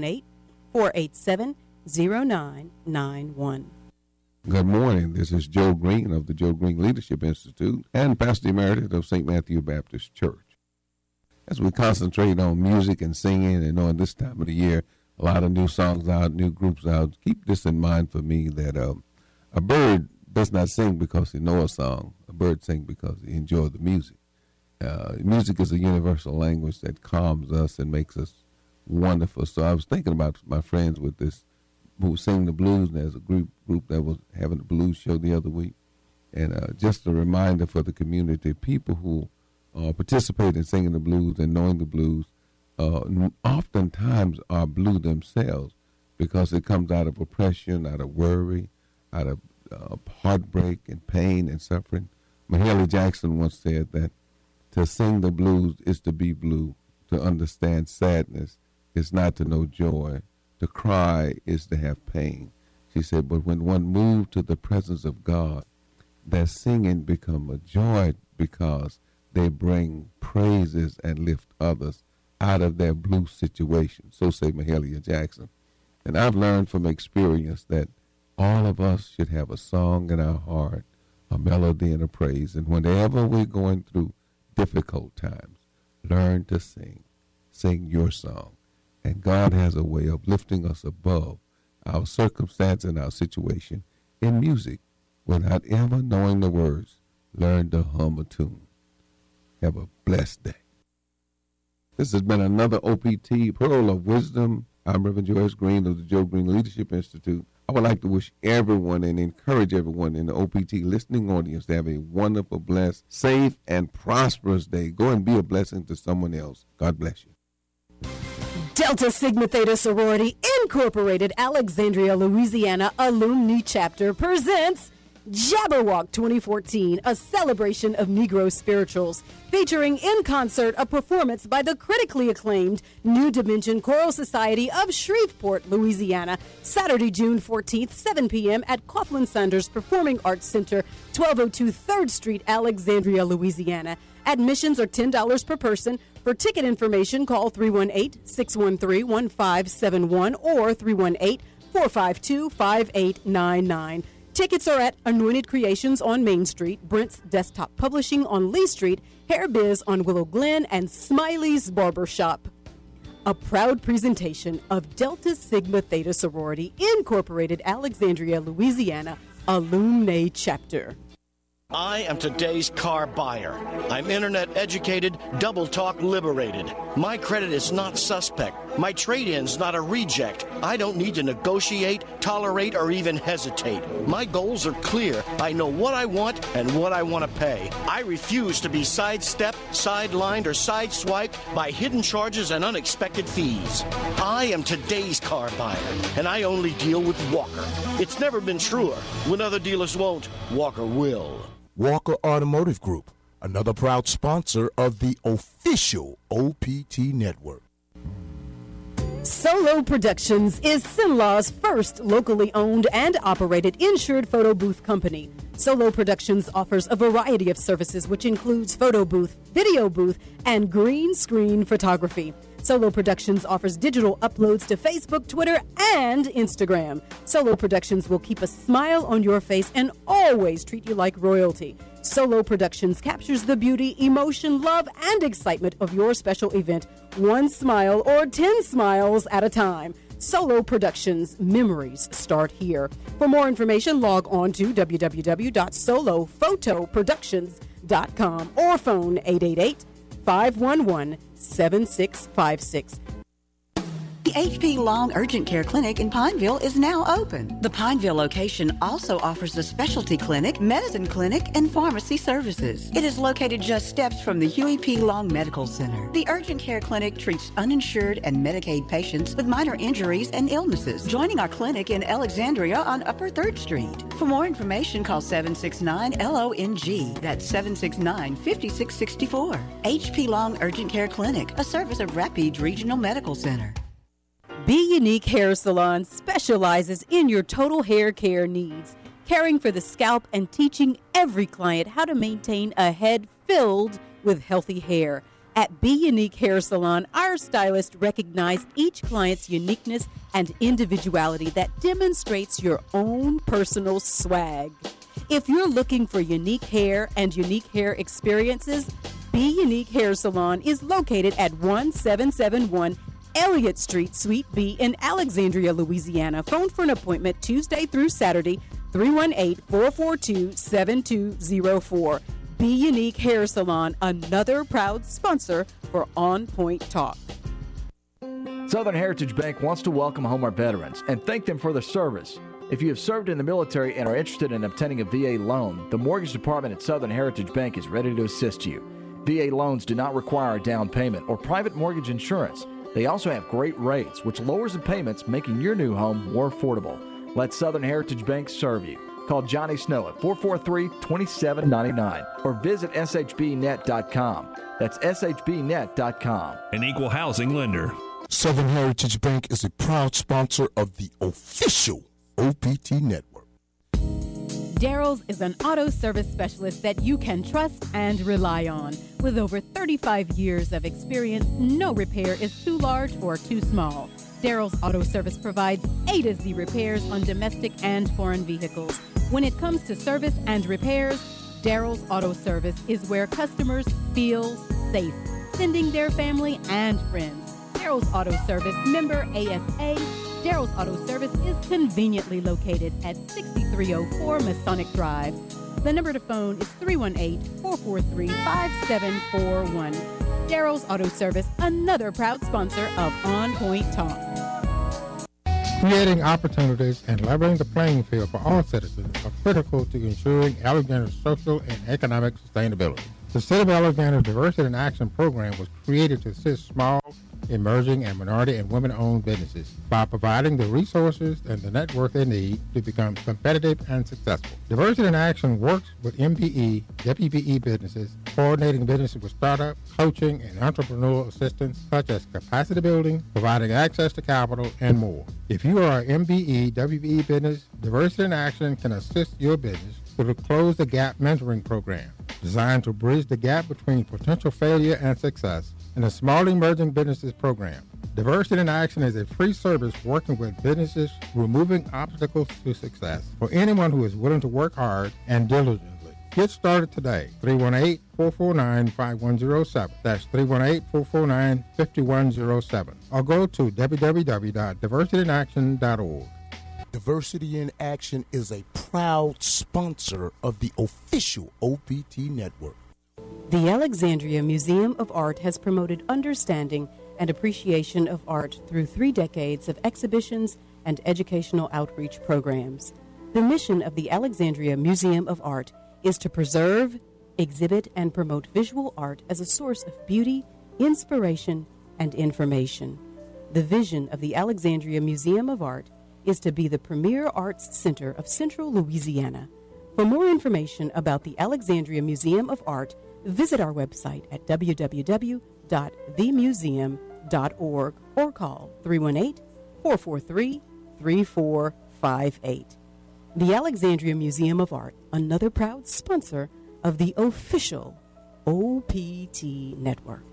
318-487-0991. Good morning. This is Joe Green of the Joe Green Leadership Institute and Pastor Emeritus of St. Matthew Baptist Church. As we concentrate on music and singing, and on this time of the year, a lot of new songs out, new groups out, keep this in mind for me that a bird does not sing because he knows a song. A bird sings because he enjoys the music. Music is a universal language that calms us and makes us wonderful. So I was thinking about my friends with this who sing the blues, and there's a group that was having a blues show the other week. And just a reminder for the community, people who participate in singing the blues and knowing the blues oftentimes are blue themselves because it comes out of oppression, out of worry, out of heartbreak and pain and suffering. Mahalia Jackson once said that to sing the blues is to be blue, to understand sadness is not to know joy, to cry is to have pain. She said, but when one moved to the presence of God, their singing become a joy because they bring praises and lift others out of their blue situation. So say Mahalia Jackson. And I've learned from experience that all of us should have a song in our heart, a melody and a praise. And whenever we're going through difficult times, learn to sing. Sing your song. And God has a way of lifting us above our circumstance and our situation in music without ever knowing the words. Learn to hum a tune. Have a blessed day. This has been another OPT Pearl of Wisdom. I'm Reverend Joe S. Green of the Joe Green Leadership Institute. I would like to wish everyone and encourage everyone in the OPT listening audience to have a wonderful, blessed, safe, and prosperous day. Go and be a blessing to someone else. God bless you. Delta Sigma Theta Sorority Incorporated, Alexandria, Louisiana Alumni Chapter presents Jabberwock 2014, a celebration of Negro spirituals, featuring in concert a performance by the critically acclaimed New Dimension Choral Society of Shreveport, Louisiana, Saturday, June 14th, 7 p.m. at Coughlin Saunders Performing Arts Center, 1202 3rd Street, Alexandria, Louisiana. Admissions are $10 per person. For ticket information, call 318-613-1571 or 318-452-5899. Tickets are at Anointed Creations on Main Street, Brent's Desktop Publishing on Lee Street, Hair Biz on Willow Glen, and Smiley's Barbershop. A proud presentation of Delta Sigma Theta Sorority Incorporated, Alexandria, Louisiana Alumni Chapter. I am today's car buyer. I'm internet educated, double talk liberated. My credit is not suspect. My trade-in's not a reject. I don't need to negotiate, tolerate, or even hesitate. My goals are clear. I know what I want and what I want to pay. I refuse to be sidestepped, sidelined, or sideswiped by hidden charges and unexpected fees. I am today's car buyer, and I only deal with Walker. It's never been truer. When other dealers won't, Walker will. Walker Automotive Group, another proud sponsor of the official OPT network. Solo Productions is Sinlaw's first locally owned and operated insured photo booth company. Solo Productions offers a variety of services, which includes photo booth, video booth, and green screen photography. Solo Productions offers digital uploads to Facebook, Twitter, and Instagram. Solo Productions will keep a smile on your face and always treat you like royalty. Solo Productions captures the beauty, emotion, love, and excitement of your special event, one smile or 10 smiles at a time. Solo Productions, memories start here. For more information, log on to www.solophotoproductions.com or phone 888-511-7656. The HP Long Urgent Care Clinic in Pineville is now open. The Pineville location also offers a specialty clinic, medicine clinic, and pharmacy services. It is located just steps from the Huey P. Long Medical Center. The Urgent Care Clinic treats uninsured and Medicaid patients with minor injuries and illnesses. Joining our clinic in Alexandria on Upper 3rd Street. For more information, call 769-LONG. That's 769-5664. HP Long Urgent Care Clinic, a service of Rapides Regional Medical Center. Be Unique Hair Salon specializes in your total hair care needs, caring for the scalp and teaching every client how to maintain a head filled with healthy hair. At Be Unique Hair Salon, our stylists recognize each client's uniqueness and individuality that demonstrates your own personal swag. If you're looking for unique hair and unique hair experiences, Be Unique Hair Salon is located at 1771 Elliott Street, Suite B in Alexandria, Louisiana. Phone for an appointment Tuesday through Saturday, 318-442-7204. Be Unique Hair Salon, another proud sponsor for On Point Talk. Southern Heritage Bank wants to welcome home our veterans and thank them for their service. If you have served in the military and are interested in obtaining a VA loan, the mortgage department at Southern Heritage Bank is ready to assist you. VA loans do not require a down payment or private mortgage insurance. They also have great rates, which lowers the payments, making your new home more affordable. Let Southern Heritage Bank serve you. Call Johnny Snow at 443-2799 or visit shbnet.com. That's shbnet.com. An equal housing lender. Southern Heritage Bank is a proud sponsor of the official OPT network. Daryl's is an auto service specialist that you can trust and rely on. With over 35 years of experience, no repair is too large or too small. Daryl's Auto Service provides A to Z repairs on domestic and foreign vehicles. When it comes to service and repairs, Daryl's Auto Service is where customers feel safe, sending their family and friends. Daryl's Auto Service, member ASA. Daryl's Auto Service is conveniently located at 6304 Masonic Drive. The number to phone is 318-443-5741. Daryl's Auto Service, another proud sponsor of On Point Talk. Creating opportunities and leveling the playing field for all citizens are critical to ensuring Alexander's social and economic sustainability. The City of Alexander's Diversity in Action program was created to assist small, emerging, and minority and women-owned businesses by providing the resources and the network they need to become competitive and successful. Diversity in Action works with MBE, WBE businesses, coordinating businesses with startup, coaching, and entrepreneurial assistance such as capacity building, providing access to capital, and more. If you are an MBE, WBE business, Diversity in Action can assist your business through the Close the Gap mentoring program, designed to bridge the gap between potential failure and success, and the Small Emerging Businesses Program. Diversity in Action is a free service working with businesses removing obstacles to success for anyone who is willing to work hard and diligently. Get started today. 318-449-5107. That's 318-449-5107. Or go to www.diversityinaction.org. Diversity in Action is a proud sponsor of the official OPT network. The Alexandria Museum of Art has promoted understanding and appreciation of art through 3 decades of exhibitions and educational outreach programs. The mission of the Alexandria Museum of Art is to preserve, exhibit, and promote visual art as a source of beauty, inspiration, and information. The vision of the Alexandria Museum of Art is to be the premier arts center of Central Louisiana. For more information about the Alexandria Museum of Art, visit our website at www.themuseum.org. alexandrialouisiana.org or call 318-443-3458. The Alexandria Museum of Art, another proud sponsor of the official OPT Network.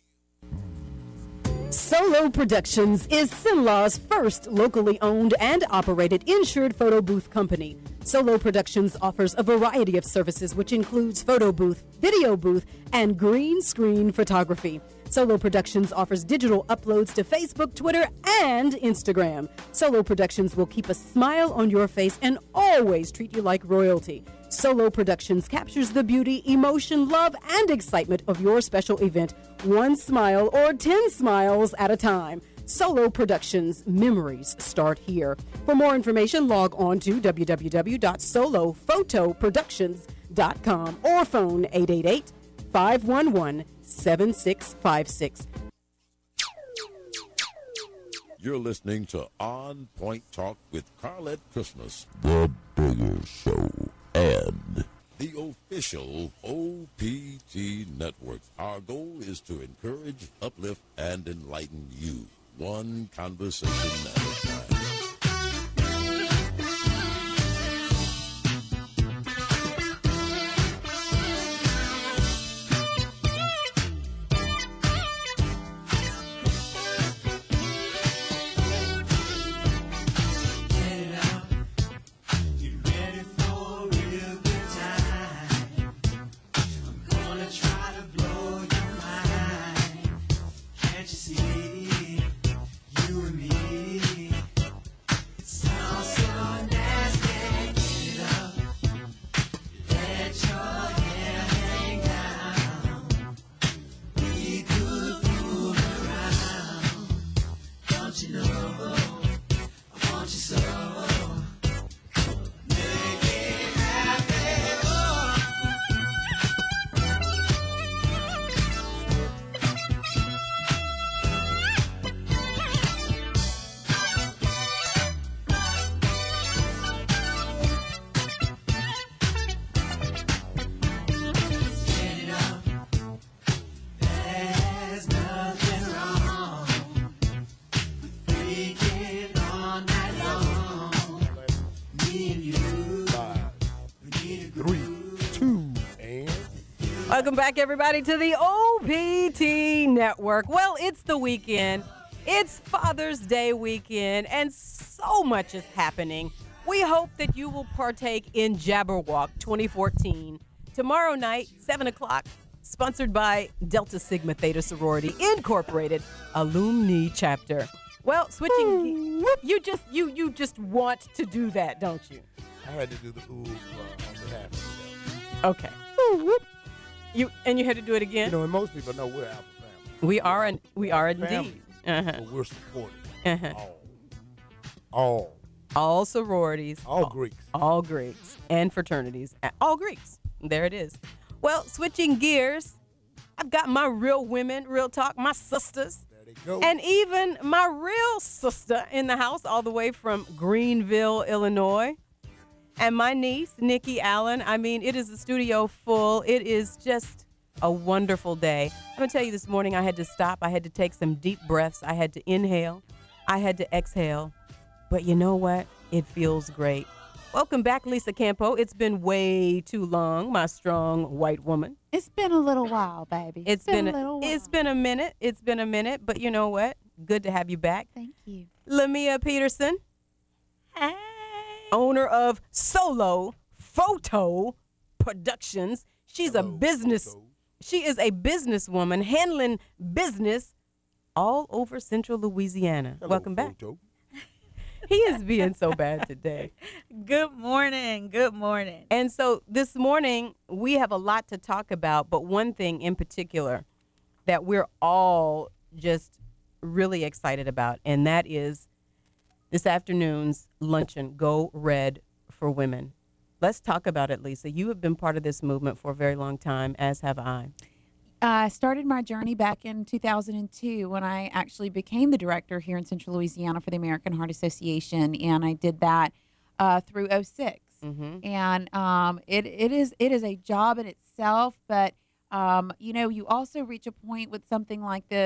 Solo Productions is Sinlaw's first locally owned and operated insured photo booth company. Solo Productions offers a variety of services, which includes photo booth, video booth, and green screen photography. Solo Productions offers digital uploads to Facebook, Twitter, and Instagram. Solo Productions will keep a smile on your face and always treat you like royalty. Solo Productions captures the beauty, emotion, love, and excitement of your special event, one smile or 10 smiles at a time. Solo Productions, memories start here. For more information, log on to www.solophotoproductions.com or phone 888-511-7656. You're listening to On Point Talk with Carlette Christmas, the Bigger Show, and the official OPT Network. Our goal is to encourage, uplift, and enlighten you, one conversation at a time. Welcome back, everybody, to the OPT Network. Well, it's the weekend. It's Father's Day weekend, and so much is happening. We hope that you will partake in Jabberwock 2014 tomorrow night, 7 o'clock, sponsored by Delta Sigma Theta Sorority Incorporated Alumni Chapter. Well, switching, you just want to do that, don't you? I had to do the ooh on behalf of them. Okay. You had to do it again? You know, and most people know we're Alpha Family. We are indeed. Family, Uh-huh. but we're supporting Uh-huh. All sororities. All Greeks. All Greeks and fraternities. All Greeks. There it is. Well, switching gears, I've got my real women, real talk, my sisters. There they go. And even my real sister in the house, all the way from Greenville, Illinois. And my niece, Nikki Allen. I mean, it is a studio full. It is just a wonderful day. I'm going to tell you, this morning I had to stop. I had to take some deep breaths. I had to inhale. I had to exhale. But you know what? It feels great. Welcome back, Lisa Campo. It's been way too long, my strong white woman. It's been a little while, baby. It's been a little while. It's been a minute. It's been a minute. But you know what? Good to have you back. Thank you. Lamia Peterson. Hey. Owner of Solo Photo Productions. She's a business. She is a businesswoman handling business all over Central Louisiana. Welcome back. He is being so bad today. Good morning. Good morning. And so this morning we have a lot to talk about, but one thing in particular that we're all just really excited about, and that is this afternoon's luncheon, Go Red for Women. Let's talk about it, Lisa. You have been part of this movement for a very long time, as have I. I started my journey back in 2002 when I actually became the director here in Central Louisiana for the American Heart Association, and I did that through 06. Mm-hmm. And it is a job in itself, but you know, you also reach a point with something like this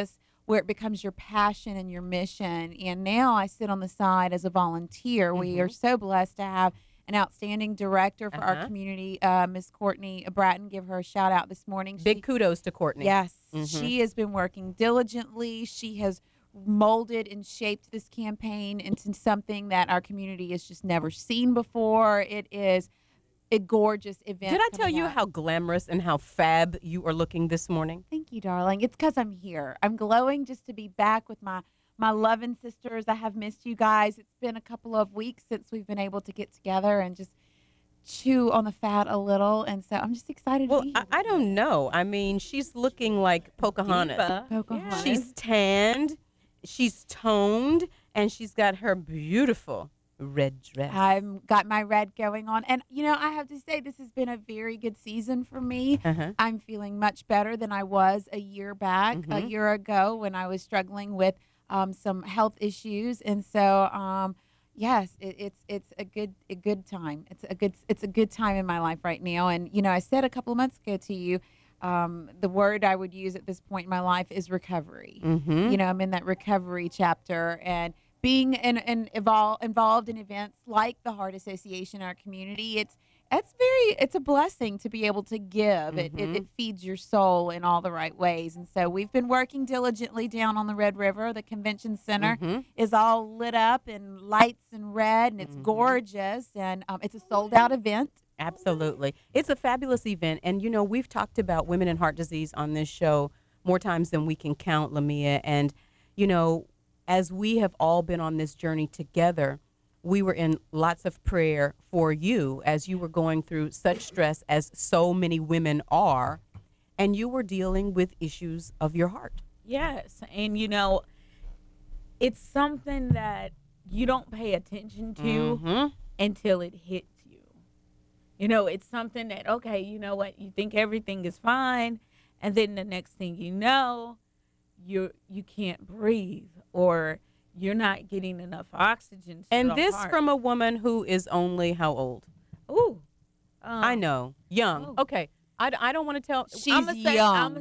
where it becomes your passion and your mission. And now I sit on the side as a volunteer. We are so blessed to have an outstanding director for our community, Miss Courtney Bratton. Give her a shout out this morning. Big kudos to Courtney. Yes, she has been working diligently. She has molded and shaped this campaign into something that our community has just never seen before. It is a gorgeous event. Did I tell you how glamorous and how fab you are looking this morning? Thank you, darling. It's because I'm here. I'm glowing just to be back with my loving sisters. I have missed you guys. It's been a couple of weeks since we've been able to get together and just chew on the fat a little. And so I'm just excited to be here. I don't know. I mean, she's looking like Pocahontas. Pocahontas. She's tanned, she's toned, and she's got her beautiful red dress. I've got my red going on. And, I have to say, this has been a very good season for me. I'm feeling much better than I was a year back, a year ago, when I was struggling with some health issues. And so, yes, it's a good time. It's a good time in my life right now. And, I said a couple of months ago to you, the word I would use at this point in my life is recovery. I'm in that recovery chapter, and being involved in events like the Heart Association in our community, it's a blessing to be able to give. It feeds your soul in all the right ways. And so we've been working diligently down on the Red River. The convention center is all lit up in lights and red, and it's gorgeous. And it's a sold-out event. Absolutely. It's a fabulous event. And, we've talked about women and heart disease on this show more times than we can count, Lamia. And, as we have all been on this journey together, we were in lots of prayer for you as you were going through such stress as so many women are, and you were dealing with issues of your heart. Yes, and it's something that you don't pay attention to until it hits you. It's something that, okay, you know what, you think everything is fine, and then the next thing you know, you can't breathe, or you're not getting enough oxygen to and the this heart. from a woman who is only how old? Ooh, I know, young. Okay, I don't want to tell. She's young.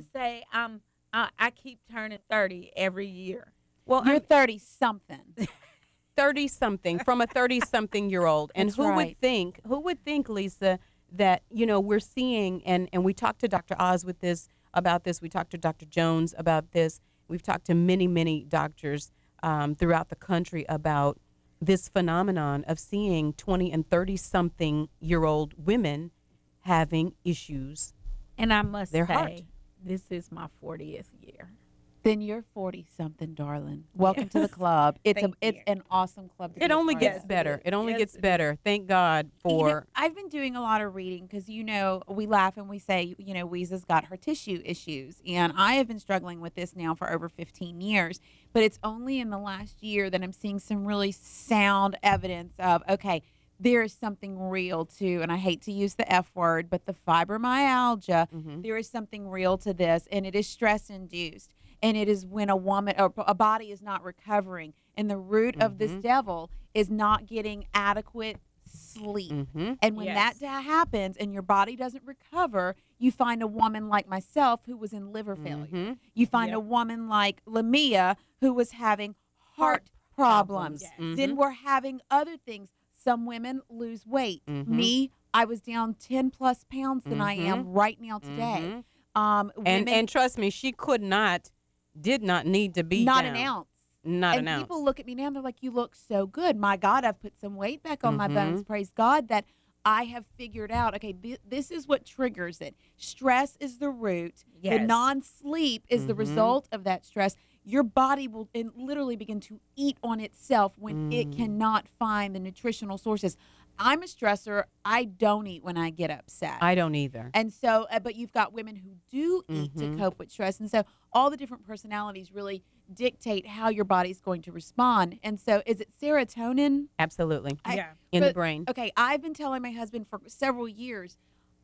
I keep turning 30 every year. Well, you're 30-something. 30-something from a 30-something-year-old, and That's who right. would think, Lisa, that we're seeing, and we talked to Dr. Oz about this. We talked to Dr. Jones about this. We've talked to many, many doctors throughout the country about this phenomenon of seeing 20 and 30-something-year-old women having issues. And I must their say, heart. This is my 40th year. Then you're 40-something, darling. Welcome to the club. It's an awesome club. It only gets better. It only gets better. Thank God for. I've been doing a lot of reading because we laugh and we say Weeza's got her tissue issues, and I have been struggling with this now for over 15 years. But it's only in the last year that I'm seeing some really sound evidence of there is something real to, and I hate to use the F word, but the fibromyalgia. There is something real to this, and it is stress induced. And it is when a woman or a body is not recovering, and the root of this devil is not getting adequate sleep. And when that happens and your body doesn't recover, you find a woman like myself who was in liver failure. You find a woman like Lamia who was having heart problems. Then we're having other things. Some women lose weight. Me, I was down 10 plus pounds than I am right now today. And trust me, she did not need to be not down. an ounce. Not and an ounce. People look at me now and they're like, you look so good. My God, I've put some weight back on my bones. Praise God that I have figured out, this is what triggers it. Stress is the root. Yes. The non-sleep is the result of that stress. Your body will literally begin to eat on itself when it cannot find the nutritional sources. I'm a stressor. I don't eat when I get upset. I don't either. And so, but you've got women who do eat to cope with stress. And so all the different personalities really dictate how your body's going to respond. And so is it serotonin? Absolutely. In the brain. Okay, I've been telling my husband for several years,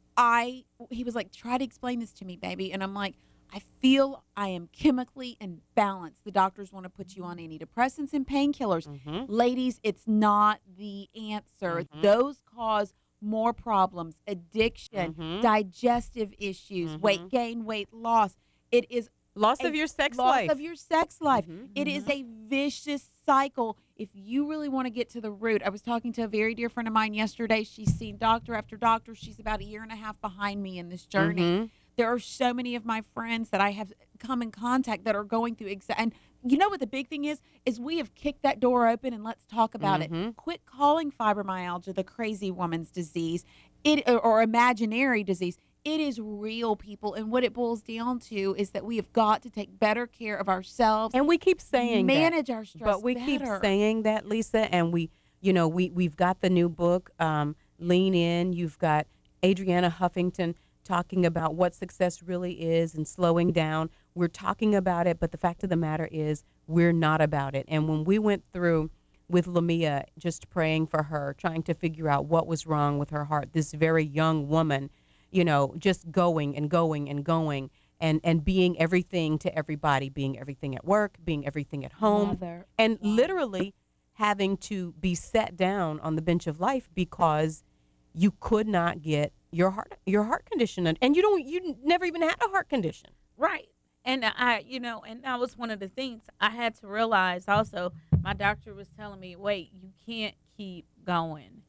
he was like, try to explain this to me, baby. And I'm like, I feel I am chemically imbalanced. The doctors want to put you on antidepressants and painkillers. Ladies, it's not the answer. Those cause more problems, addiction, digestive issues, weight gain, weight loss. It is Loss of your sex loss life. of your sex life. It is a vicious cycle. If you really want to get to the root, I was talking to a very dear friend of mine yesterday. She's seen doctor after doctor. She's about a year and a half behind me in this journey. There are so many of my friends that I have come in contact that are going through and you know what the big thing is we have kicked that door open and let's talk about it. Quit calling fibromyalgia the crazy woman's disease, or imaginary disease. It is real, people, and what it boils down to is that we have got to take better care of ourselves. And we keep saying manage our stress but we better. keep saying that, Lisa, and we've got the new book, Lean In. You've got Adriana Huffington talking about what success really is and slowing down. We're talking about it, but the fact of the matter is we're not about it. And when we went through with Lamia, just praying for her, trying to figure out what was wrong with her heart, this very young woman, just going and going and going and being everything to everybody, being everything at work, being everything at home, literally having to be sat down on the bench of life because you could not get your heart condition, and you never even had a heart condition. Right. And and that was one of the things I had to realize also. My doctor was telling me, wait, you can't keep going.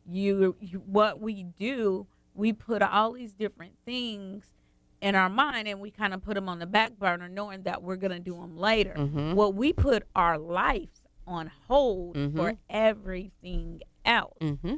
What we do, we put all these different things in our mind and we kind of put them on the back burner knowing that we're going to do them later. Well, we put our lives on hold for everything else.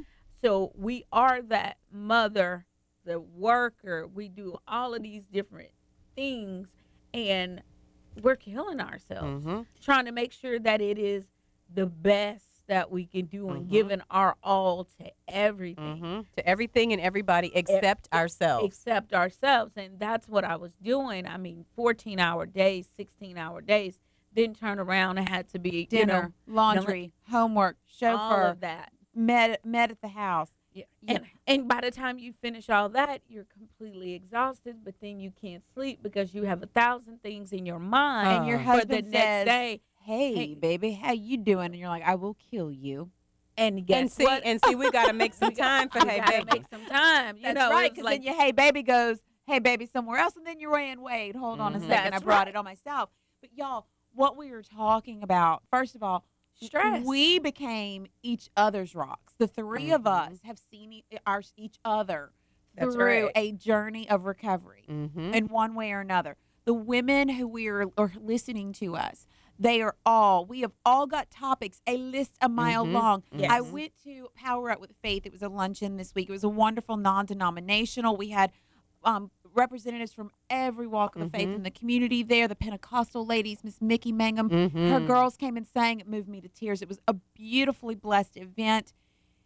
So we are that mother, the worker. We do all of these different things and we're killing ourselves trying to make sure that it is the best that we can do and giving our all to everything. To everything and everybody except ourselves. Except ourselves. And that's what I was doing. I mean, 14-hour days, 16-hour days, then turn around and had to be dinner, laundry, homework, chauffeur, all of that. Met at the house. And by the time you finish all that, you're completely exhausted, but then you can't sleep because you have 1,000 things in your mind. And your husband for the next day, hey, baby, how you doing? And you're like, I will kill you. And guess see, what? And see, we got to make some time for hey, baby. Make some time. That's right, because then your hey, baby goes, hey, baby, somewhere else. And then you ran, wait, hold on a second. That's I brought right. it on myself. But, y'all, what we were talking about, first of all, stress. We became each other's rocks. The three of us have seen each other through a journey of recovery in one way or another. The women who are listening to us, we have all got topics, a list a mile long. Yes. I went to Power Up with Faith. It was a luncheon this week. It was a wonderful non-denominational. We had representatives from every walk of the faith in the community there. The Pentecostal ladies, Miss Mickey Mangum, her girls came and sang. It moved me to tears. It was a beautifully blessed event.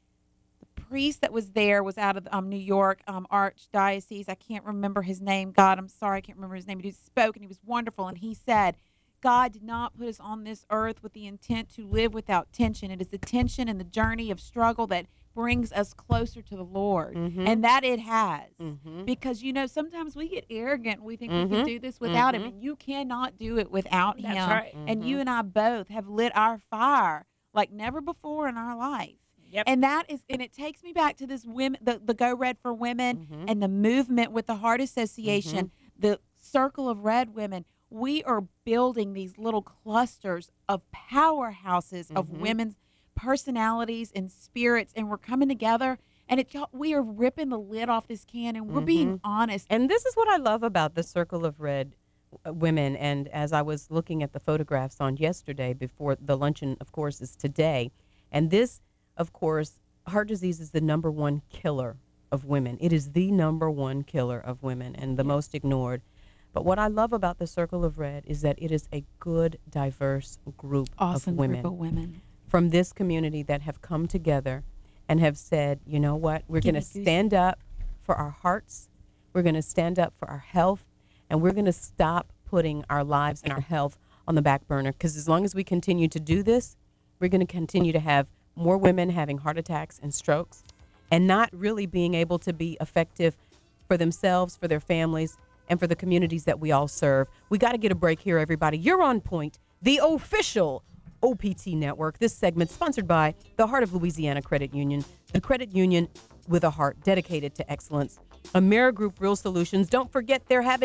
The priest that was there was out of New York Archdiocese. I can't remember his name. God, I'm sorry, I can't remember his name. But he spoke, and he was wonderful. And he said, God did not put us on this earth with the intent to live without tension. It is the tension and the journey of struggle that brings us closer to the Lord, and that it has. Because, sometimes we get arrogant. We think we can do this without Him, and you cannot do it without Him. That's right. And you and I both have lit our fire like never before in our life. Yep. And it takes me back to this the Go Red for Women and the movement with the Heart Association, the Circle of Red Women. We are building these little clusters of powerhouses of women's personalities and spirits, and we're coming together, and we are ripping the lid off this can, and we're being honest. And this is what I love about the Circle of Red Women. And as I was looking at the photographs on yesterday before the luncheon, of course, is today. And this, of course, heart disease is the number one killer of women. It is the number one killer of women and the most ignored. But what I love about the Circle of Red is that it is a good, diverse group of women from this community that have come together and have said, you know what, we're going to stand up for our hearts, we're going to stand up for our health, and we're going to stop putting our lives and our health on the back burner. Because as long as we continue to do this, we're going to continue to have more women having heart attacks and strokes and not really being able to be effective for themselves, for their families, and for the communities that we all serve. We got to get a break here, everybody. You're on Point, the official OPT network. This segment sponsored by the Heart of Louisiana Credit Union, the credit union with a heart dedicated to excellence. Amerigroup Real Solutions. Don't forget they're having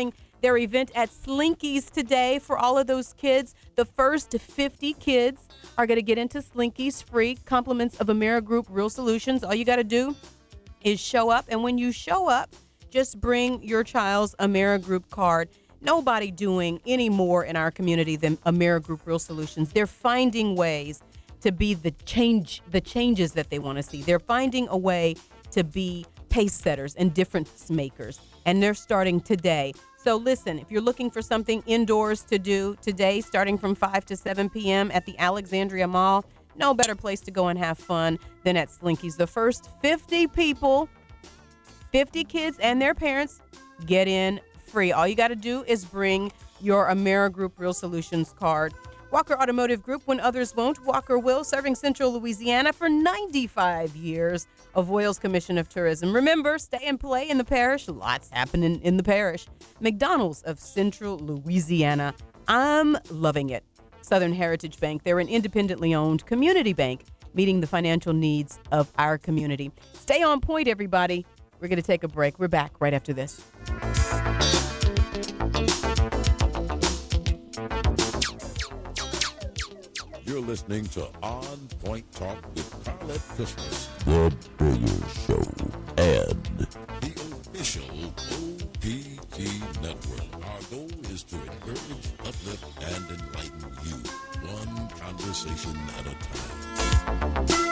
their event at Slinky's today for all of those kids. The first 50 kids are going to get into Slinky's free. Compliments of Amerigroup Real Solutions. All you got to do is show up. And when you show up, just bring your child's Amerigroup card. Nobody doing any more in our community than Amerigroup Real Solutions. They're finding ways to be the changes that they want to see. They're finding a way to be pace setters and difference makers. And they're starting today. So listen, if you're looking for something indoors to do today, starting from 5 to 7 p.m. at the Alexandria Mall, no better place to go and have fun than at Slinky's. The first 50 people, 50 kids and their parents, get in free. All you got to do is bring your Amerigroup Real Solutions card. Walker Automotive Group, when others won't, Walker will, serving Central Louisiana for 95 years. Avoyles Commission of Tourism. Remember, stay and play in the parish. Lots happening in the parish. McDonald's of Central Louisiana. I'm loving it. Southern Heritage Bank. They're an independently owned community bank, meeting the financial needs of our community. Stay on point, everybody. We're going to take a break. We're back right after this. You're listening to On Point Talk with Carlette Christmas, the Bigger Show, and the official OPT Network. Our goal is to encourage, uplift, and enlighten you, one conversation at a time.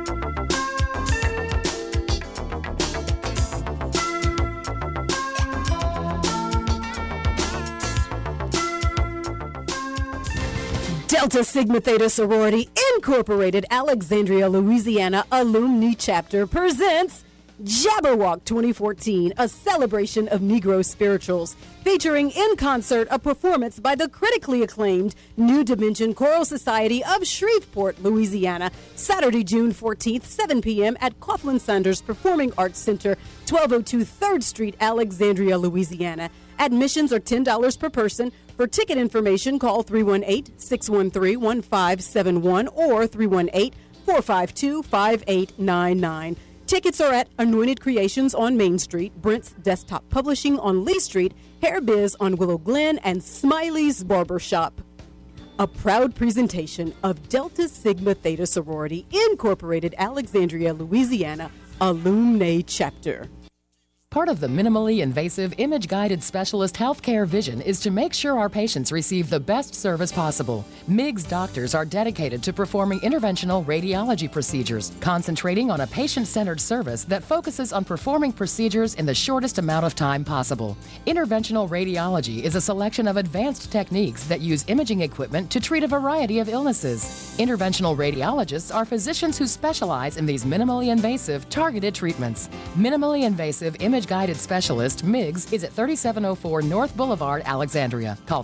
Delta Sigma Theta Sorority Incorporated Alexandria, Louisiana Alumni Chapter presents Jabberwock 2014, a celebration of Negro spirituals, featuring in concert a performance by the critically acclaimed New Dimension Choral Society of Shreveport, Louisiana, Saturday, June 14th, 7 p.m. at Coughlin Sanders Performing Arts Center, 1202 3rd Street, Alexandria, Louisiana. Admissions are $10 per person. For ticket information, call 318-613-1571 or 318-452-5899. Tickets are at Anointed Creations on Main Street, Brent's Desktop Publishing on Lee Street, Hair Biz on Willow Glen, and Smiley's Barbershop. A proud presentation of Delta Sigma Theta Sorority Incorporated Alexandria, Louisiana Alumni Chapter. Part of the minimally invasive image-guided specialist healthcare vision is to make sure our patients receive the best service possible. MIGS doctors are dedicated to performing interventional radiology procedures, concentrating on a patient-centered service that focuses on performing procedures in the shortest amount of time possible. Interventional radiology is a selection of advanced techniques that use imaging equipment to treat a variety of illnesses. Interventional radiologists are physicians who specialize in these minimally invasive, targeted treatments. Minimally invasive image-guided specialist, MIGS, is at 3704 North Boulevard, Alexandria. Call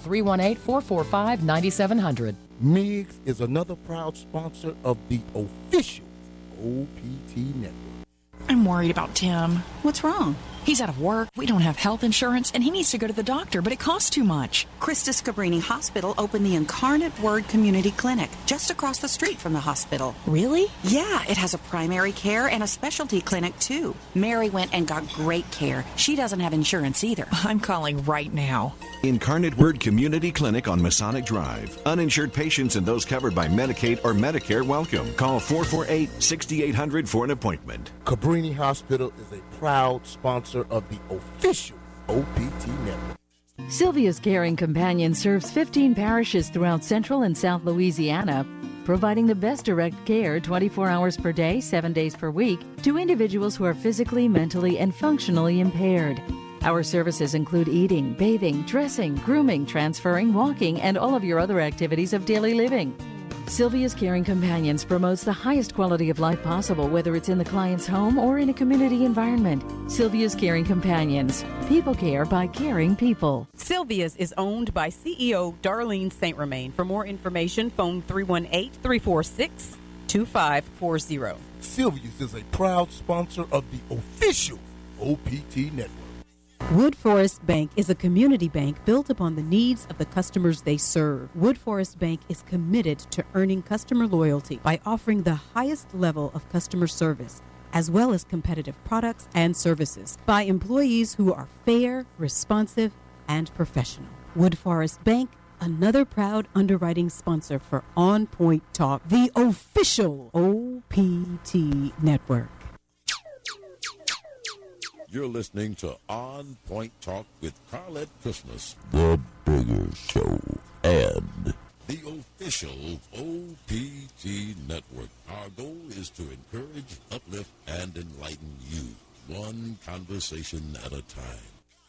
318-445-9700. MIGS is another proud sponsor of the official OPT Network. I'm worried about Tim. What's wrong? He's out of work, we don't have health insurance, and he needs to go to the doctor, but it costs too much. Christus Cabrini Hospital opened the Incarnate Word Community Clinic just across the street from the hospital. Really? Yeah, it has a primary care and a specialty clinic, too. Mary went and got great care. She doesn't have insurance either. I'm calling right now. Incarnate Word Community Clinic on Masonic Drive. Uninsured patients and those covered by Medicaid or Medicare welcome. Call 448-6800 for an appointment. Cabrini Hospital is a proud sponsor of the official OPT Network. Sylvia's Caring Companion serves 15 parishes throughout Central and South Louisiana, providing the best direct care 24 hours per day, 7 days per week to individuals who are physically, mentally, and functionally impaired. Our services include eating, bathing, dressing, grooming, transferring, walking, and all of your other activities of daily living. Sylvia's Caring Companions promotes the highest quality of life possible, whether it's in the client's home or in a community environment. Sylvia's Caring Companions. People care by caring people. Sylvia's is owned by CEO Darlene St. Romain. For more information, phone 318-346-2540. Sylvia's is a proud sponsor of the official OPT Network. Wood Forest Bank is a community bank built upon the needs of the customers they serve. Wood Forest Bank is committed to earning customer loyalty by offering the highest level of customer service, as well as competitive products and services, by employees who are fair, responsive, and professional. Wood Forest Bank, another proud underwriting sponsor for On Point Talk, the official OPT network. You're listening to On Point Talk with Carlette Christmas, the bigger show, and the official OPT network. Our goal is to encourage, uplift, and enlighten you, one conversation at a time.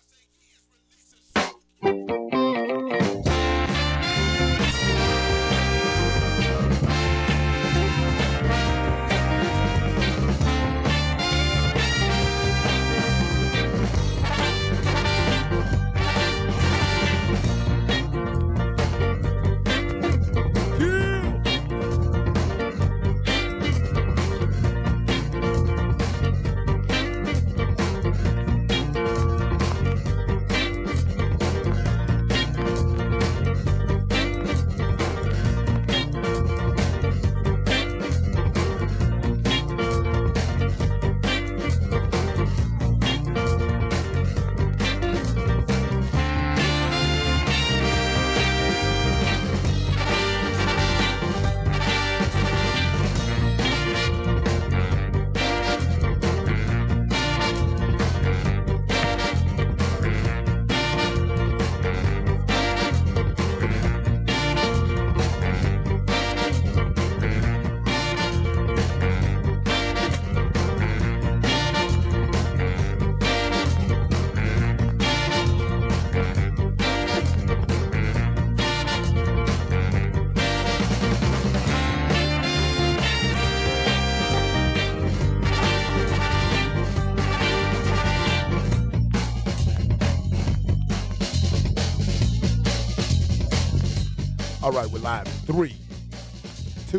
All right, we're live in 3, 2.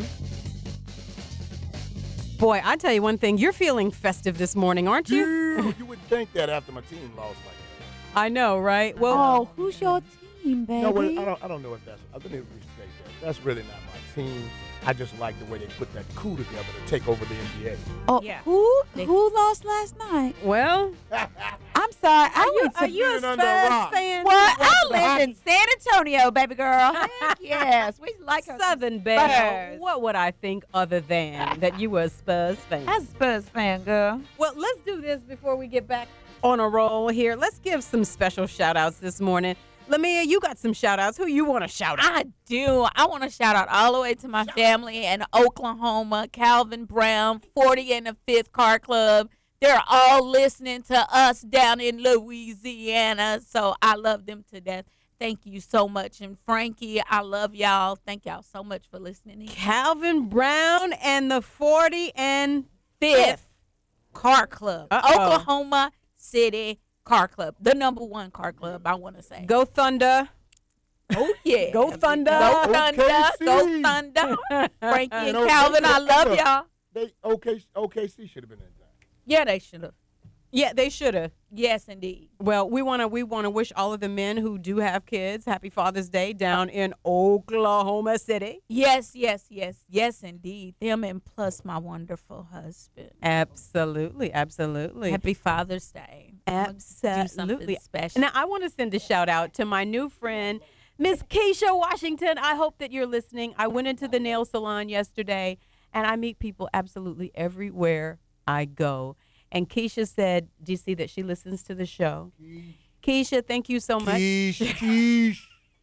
Boy, I tell you one thing, you're feeling festive this morning, aren't you? You would think that after my team lost like that. I know, right? Well, Oh, who's your team, baby? No, well, I don't know if that's. Let me restate that. That's really not my team. I just like the way they put that coup together to take over the NBA. Oh, Yeah. who lost last night? well, I'm sorry. are you a been under a Spurs rock. fan? Well, I live in San Antonio, baby girl. Heck yes, we like our Southern Belle. Spurs. What would I think other than that you were a Spurs fan? I'm a Spurs fan, girl. Well, let's do this before we get back on a roll here. Let's give some special shout outs this morning. Lamia, you got some shout outs. Who you want to shout out? I do. I want to shout out all the way to my family in Oklahoma, Calvin Brown, 40 and the 5th Car Club. They're all listening to us down in Louisiana, so I love them to death. Thank you so much. And Frankie, I love y'all. Thank y'all so much for listening in. Calvin Brown and the 40 and 5th Car Club, Uh-oh. Oklahoma City Car Club, the #1 car club, I want to say. Go Thunder. Oh, yeah. Go Thunder. Go Thunder. OKC. Go Thunder. Frankie and And Calvin, I love look, y'all. OKC should have been in there. Yeah, they should have. Yeah, they should have. Yes, indeed. Well, we want to wish all of the men who do have kids happy Father's Day down in Oklahoma City. Yes, indeed. Them and plus my wonderful husband. Absolutely. Happy Father's Day. Do something Absolutely. special. Now, I want to send a shout out to my new friend, Miss Keisha Washington. I hope that you're listening. I went into the nail salon yesterday, and I meet people absolutely everywhere I go. And Keisha said, do you see that she listens to the show? Keisha, thank you so much. Keisha.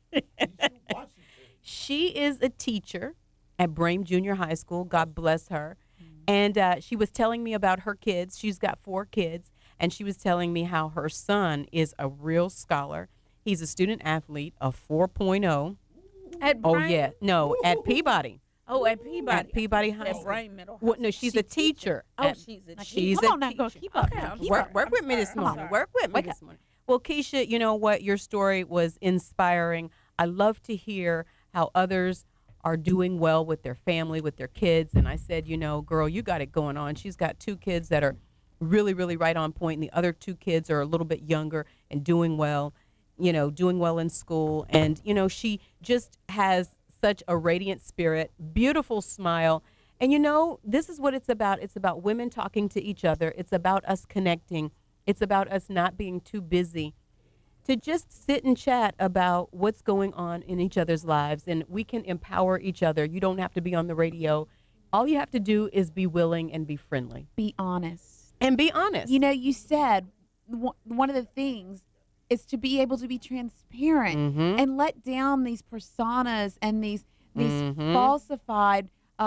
She is a teacher at Brame Junior High School. God bless her. And she was telling me about her kids. She's got 4 kids. And she was telling me how her son is a real scholar. He's a student athlete, a 4.0. At Oh, Bryan? yeah. No, at Peabody. Oh, at Peabody. At Peabody High At School. Bryan Middle High Well, no, she's a teacher. Oh, at- she's a she's teacher. a Come on now, go teacher. keep up. Okay, now. Keep work, up. work with me this morning. Work with me this morning. Well, Keisha, you know what? Your story was inspiring. I love to hear how others are doing well with their family, with their kids. And I said, you know, girl, you got it going on. She's got 2 kids that are really, really right on point, and the other 2 kids are a little bit younger and doing well, you know, doing well in school. And, you know, she just has such a radiant spirit, beautiful smile. And, you know, this is what it's about. It's about women talking to each other. It's about us connecting. It's about us not being too busy to just sit and chat about what's going on in each other's lives, and we can empower each other. You don't have to be on the radio. All you have to do is be willing and be friendly. Be honest. And be honest. You know, you said one of the things is to be able to be transparent and let down these personas and these falsified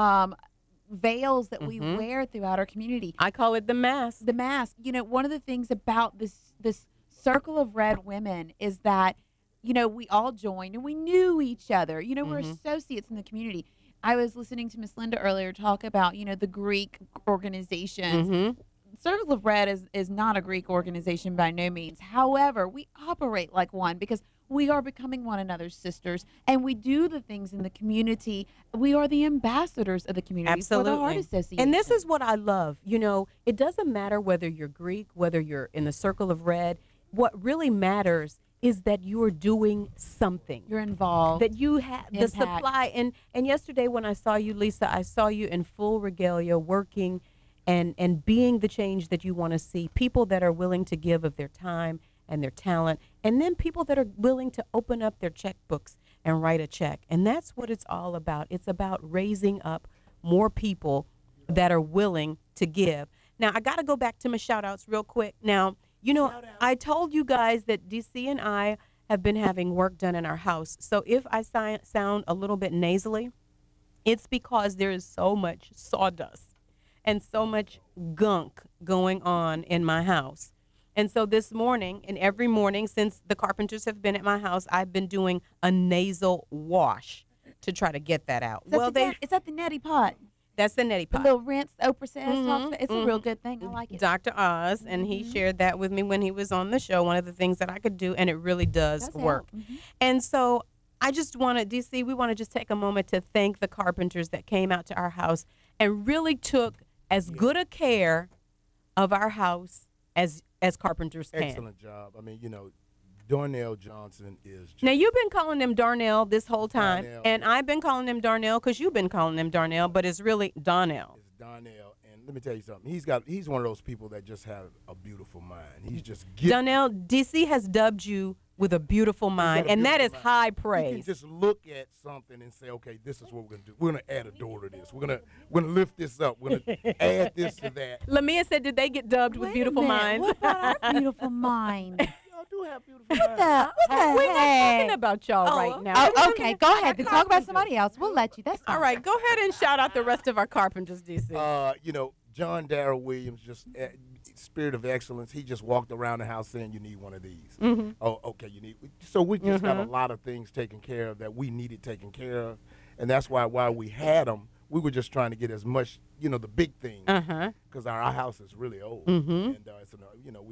veils that we wear throughout our community. I call it the mask. The mask. You know, one of the things about this circle of red women is that, you know, we all joined and we knew each other. You know, we're associates in the community. I was listening to Miss Linda earlier talk about, you know, the Greek organizations. Circle of Red is not a Greek organization by no means. However, we operate like one because we are becoming one another's sisters, and we do the things in the community. We are the ambassadors of the community for the Heart Association. And this is what I love. You know, it doesn't matter whether you're Greek, whether you're in the Circle of Red. What really matters is that you're doing something. You're involved. That you have the supply. And yesterday when I saw you, Lisa, I saw you in full regalia working and being the change that you want to see. People that are willing to give of their time and their talent, and then people that are willing to open up their checkbooks and write a check. And that's what it's all about. It's about raising up more people that are willing to give. Now, I got to go back to my shout-outs real quick. Now, you know, I told you guys that DC and I have been having work done in our house. So if I sound a little bit nasally, it's because there is so much sawdust and so much gunk going on in my house. And so this morning, and every morning since the carpenters have been at my house, I've been doing a nasal wash to try to get that out. Is that the neti pot? That's the neti pot. The little rinse Oprah says. Talks about. It's a real good thing. I like it. Dr. Oz, and he shared that with me when he was on the show, one of the things that I could do, and it really does work. And so I just want to, DC, we want to just take a moment to thank the carpenters that came out to our house and really took as good a care of our house as carpenters can. Excellent job. I mean, you know, Darnell Johnson is just... Now, you've been calling him Darnell this whole time, Darnell, and I've been calling him Darnell because you've been calling him Darnell, but it's really Donnell. It's Darnell, and let me tell you something. He's one of those people that just have a beautiful mind. He's just... Donnell, DC has dubbed you with a beautiful mind, and that is high praise. You can just look at something and say, okay, this is what we're going to do. We're going to add a door to this. We're going to lift this up. We're going to add this to that. Lamia said, did they get dubbed with beautiful minds? What about our beautiful mind? Y'all do have beautiful minds. We're not talking about y'all right now. Oh, okay. Go ahead. Then talk about somebody else. We'll let you. That's fine. All right. Go ahead and shout out the rest of our carpenters, DC. You know, John Darrell Williams, just spirit of excellence. He just walked around the house saying, you need one of these. Oh, okay, you need. So we just got a lot of things taken care of that we needed taken care of. And that's why while we had them, we were just trying to get as much, you know, the big things. Because our house is really old. And, so, you know,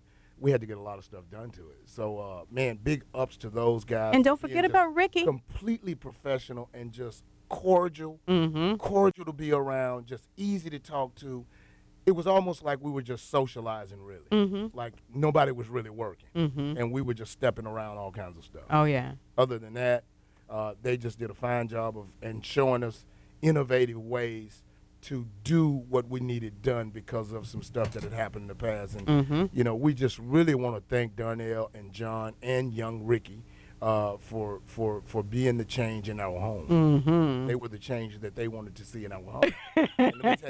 we had to get a lot of stuff done to it. So, man, big ups to those guys. And don't forget about Ricky. Completely professional and just cordial. Cordial to be around, just easy to talk to. It was almost like we were just socializing, really. Like nobody was really working. And we were just stepping around all kinds of stuff. Oh, yeah. Other than that, they just did a fine job of showing us innovative ways to do what we needed done because of some stuff that had happened in the past. And, you know, we just really want to thank Darnell and John and young Ricky for being the change in our home. They were the change that they wanted to see in our home. Let me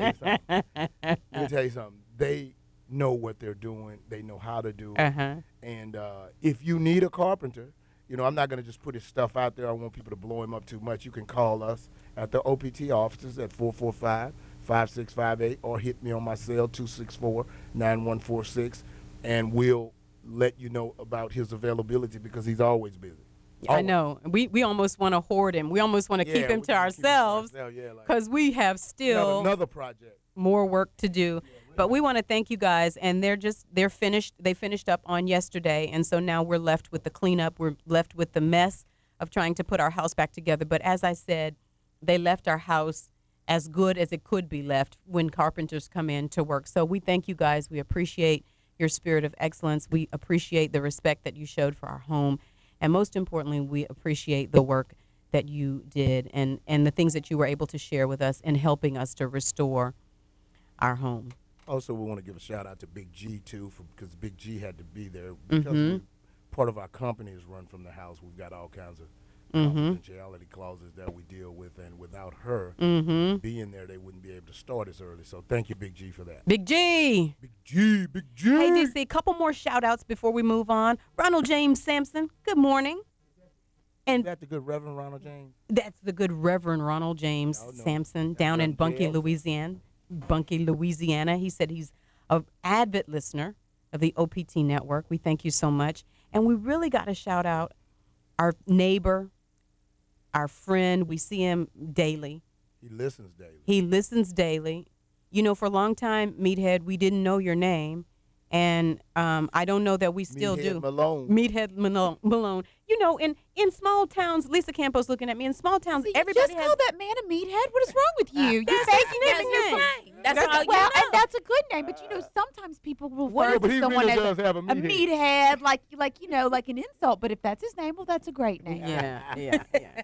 tell you something. They know what they're doing. They know how to do it. And if you need a carpenter, you know, I'm not going to just put his stuff out there. I want people to blow him up too much. You can call us at the OPT offices at 445-5658 or hit me on my cell, 264-9146, and we'll let you know about his availability because he's always busy. I know. We almost want to hoard him. We almost want to keep him to ourselves because we have still another project, more work to do. But we want to thank you guys, and they're finished. They finished up on yesterday, and so now we're left with the cleanup. We're left with the mess of trying to put our house back together. But as I said, they left our house as good as it could be left when carpenters come in to work. So we thank you guys. We appreciate your spirit of excellence. We appreciate the respect that you showed for our home. And most importantly, we appreciate the work that you did and the things that you were able to share with us in helping us to restore our home. Also, we want to give a shout out to Big G, too, because Big G had to be there because part of our company is run from the house. We've got all kinds of Mm-hmm. confidentiality clauses that we deal with, and without her Mm-hmm. being there, they wouldn't be able to start as early. So thank you, Big G, for that. Big G. Big G. Hey, DC, a couple more shout-outs before we move on. Ronald James Sampson, good morning. And That's the good Reverend Ronald James. that's the good Reverend Ronald James Sampson down in Bunkie, Louisiana. He said he's an avid listener of the OPT network. We thank you so much. And we really got to shout out our neighbor, our friend. We see him daily. He listens daily. He listens daily. You know, for a long time, Meathead, we didn't know your name. And I don't know that we still Meathead do. Malone. Meathead Malone. You know, in small towns, Lisa Campos looking at me, in small towns, everybody just has. call that man a meathead. What is wrong with you? You're That's making his his name. name. That's That's all. all Well, you know. and that's a good name. But you know, sometimes people refer but to he someone really as does have a meathead. meathead, like you know, like an insult. But if that's his name, well, that's a great name. Yeah.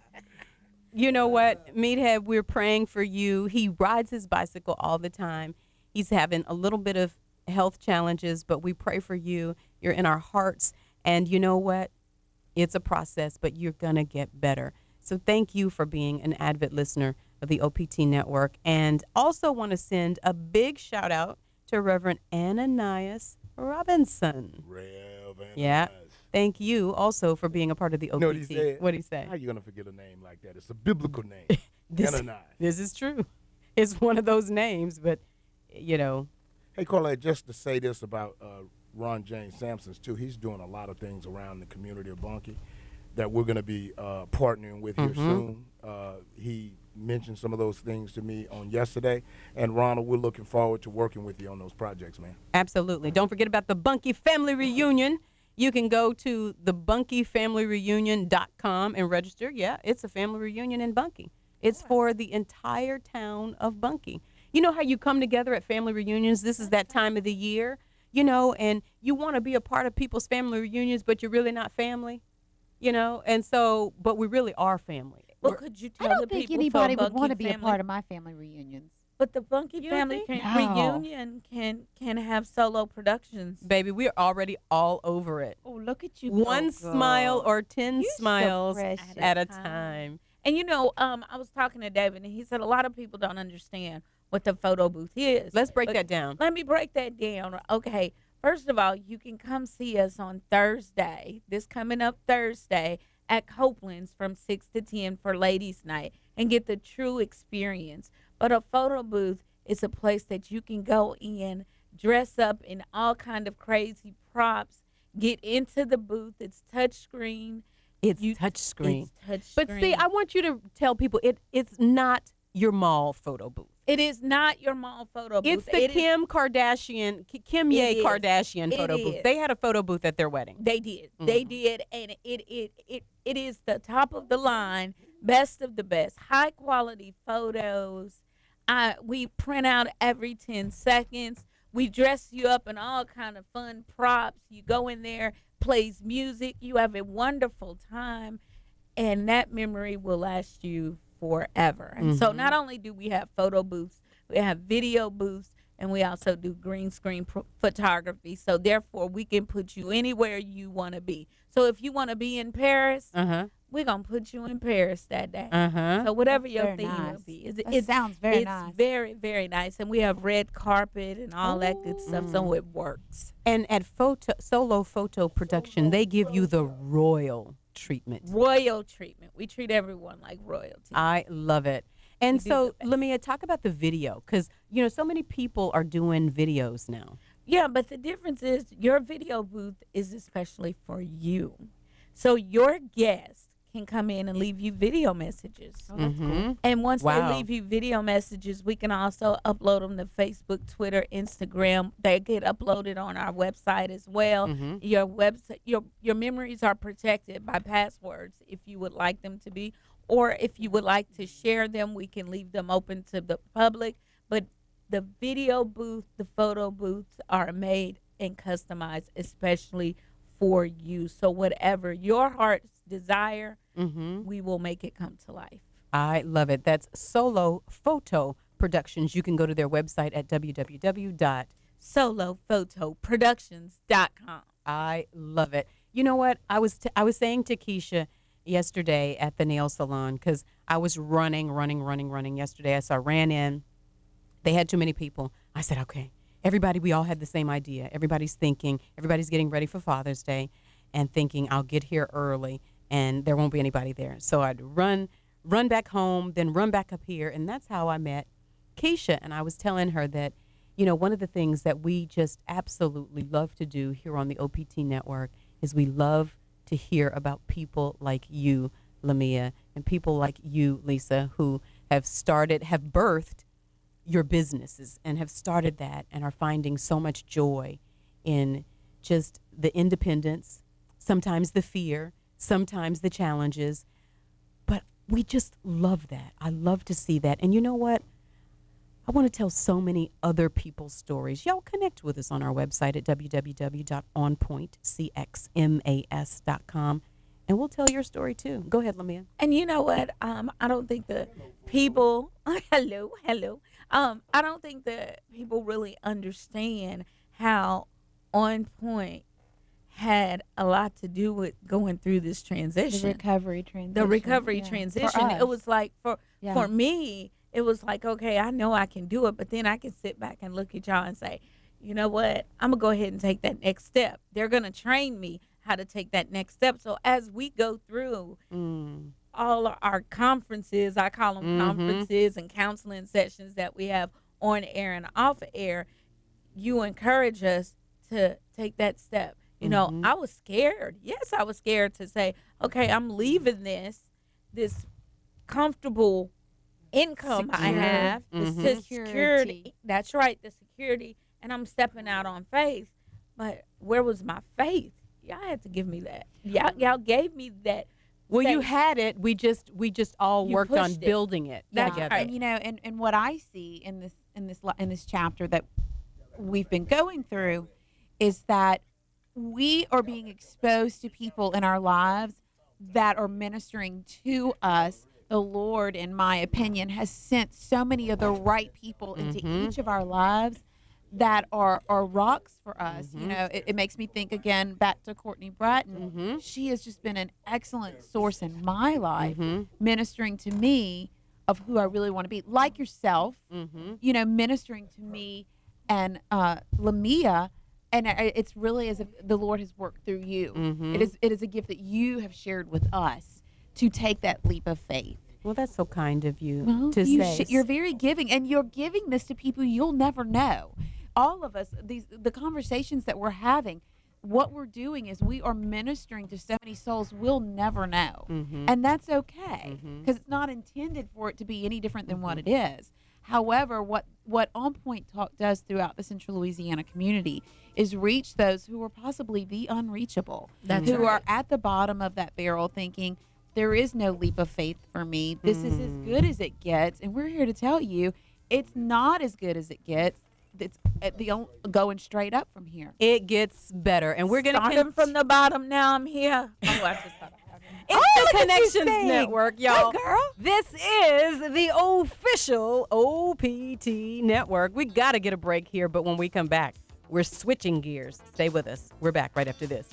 You know what, Meathead, we're praying for you. He rides his bicycle all the time. He's having a little bit of health challenges, but we pray for you. You're in our hearts. And you know what? It's a process, but you're going to get better. So thank you for being an avid listener of the OPT network. And also want to send a big shout out to Reverend Ananias Robinson. Yeah. Thank you also for being a part of the OPT. You know what he said? What'd he say? How you going to forget a name like that? It's a biblical name. Ananias. This is true. It's one of those names, but, you know. Hey, Carla, just to say this about Ron James Sampson's, too. He's doing a lot of things around the community of Bunkie that we're going to be partnering with here soon. He mentioned some of those things to me on yesterday. And, Ronald, we're looking forward to working with you on those projects, man. Absolutely. Don't forget about the Bunkie Family Reunion. You can go to the BunkieFamilyReunion.com and register. Yeah, it's a family reunion in Bunkie. It's for the entire town of Bunkie. You know how you come together at family reunions? This is that time of the year, you know, and you want to be a part of people's family reunions, but you're really not family, you know? And so, but we really are family. Well, could you tell I don't the think people anybody from would want to Bunkie be a family? part of my family reunions. But the Bunkie You don't family think? reunion can have solo productions. Baby, we're already all over it. Oh, look at you. One go, girl. smile or 10 You're so smiles precious. at a time. And you know, I was talking to David, and he said a lot of people don't understand what the photo booth is. Let's break But that down. Let me break that down. Okay, first of all, you can come see us on Thursday, this coming up Thursday, at Copeland's from 6 to 10 for Ladies' Night and get the true experience. But a photo booth is a place that you can go in, dress up in all kind of crazy props, get into the booth. It's touchscreen. It's touchscreen. It's But see, touchscreen. I want you to tell people it's not your mall photo booth. It is not your mall photo booth. It's the Kim Ye It is. Kardashian It photo booth. is. They had a photo booth at their wedding. They did. They did, and it is the top of the line, best of the best, high quality photos. We print out every 10 seconds. We dress you up in all kind of fun props. You go in there, plays music. You have a wonderful time, and that memory will last you forever. And so not only do we have photo booths, we have video booths, and we also do green screen photography. So therefore, we can put you anywhere you want to be. So if you want to be in Paris, we're going to put you in Paris that day. So whatever That's your very theme nice. will be. That sounds very nice. It's very, very nice. And we have red carpet and all that good stuff, so it works. And at Solo Photo Production, they give you the royal treatment. Royal treatment. We treat everyone like royalty. I love it. And We do so, the best. Lamia, talk about the video, because, you know, so many people are doing videos now. Yeah, but the difference is your video booth is especially for you. So your guest can come in and leave you video messages. Oh, that's cool. And once Wow. they leave you video messages, we can also upload them to Facebook, Twitter, Instagram. They get uploaded on our website as well. Your website, your memories are protected by passwords if you would like them to be, or if you would like to share them, we can leave them open to the public. But the video booth, the photo booths are made and customized especially for you. So whatever your heart's desire, we will make it come to life. I love it. That's Solo Photo Productions. You can go to their website at www.solophotoproductions.com. I love it. you know what? I was saying to Keisha yesterday at the nail salon, because I was running yesterday. So I ran in. They had too many people. I said, okay, everybody, we all had the same idea. Everybody's getting ready for Father's Day and thinking I'll get here early and there won't be anybody there. So I'd run back home, then run back up here. And that's how I met Keisha. And I was telling her that, one of the things that we just absolutely love to do here on the OPT network is we love to hear about people like you, Lamia, and people like you, Lisa, who have birthed your businesses and have started that and are finding so much joy in just the independence, sometimes the fear, sometimes the challenges. But we just love that. I love to see that. And you know what? I want to tell so many other people's stories. Y'all connect with us on our website at www.onpointcxmas.com. And we'll tell your story too. Go ahead, Lamia. And you know what? I don't think the people, hello. I don't think that people really understand how On Point had a lot to do with going through this transition. The recovery transition. It was like for me, it was like, okay, I know I can do it, but then I can sit back and look at y'all and say, you know what? I'm going to go ahead and take that next step. They're going to train me how to take that next step. So as we go through all our conferences, I call them conferences and counseling sessions that we have on air and off air, you encourage us to take that step. You know, I was scared. Yes, I was scared to say, okay, I'm leaving this comfortable income I have, the security. That's right, the security, and I'm stepping out on faith. But where was my faith? Y'all had to give me that. Y'all gave me that. Well, faith. you had it. We just all worked on building it. That's right. And what I see in this chapter that we've been going through is that we are being exposed to people in our lives that are ministering to us. The Lord, in my opinion, has sent so many of the right people into each of our lives that are rocks for us. You know, it makes me think again back to Courtney Bratton. She has just been an excellent source in my life, ministering to me of who I really want to be, like yourself. You know, ministering to me and Lamia. And it's really as if the Lord has worked through you. It is a gift that you have shared with us to take that leap of faith. Well, that's so kind of you to say. You're very giving, and you're giving this to people you'll never know. All of us, the conversations that we're having, what we're doing is we are ministering to so many souls we'll never know. And that's okay, because it's not intended for it to be any different than what it is. However, what On Point Talk does throughout the Central Louisiana community is reach those who are possibly the unreachable, who are at the bottom of that barrel thinking, there is no leap of faith for me. This is as good as it gets. And we're here to tell you it's not as good as it gets. It's going straight up from here. It gets better. And we're going to start from the bottom. Now I'm here. Oh, I just thought it's the Connections Network, y'all. Go, girl. This is the official OPT Network. We got to get a break here, but when we come back, we're switching gears. Stay with us. We're back right after this.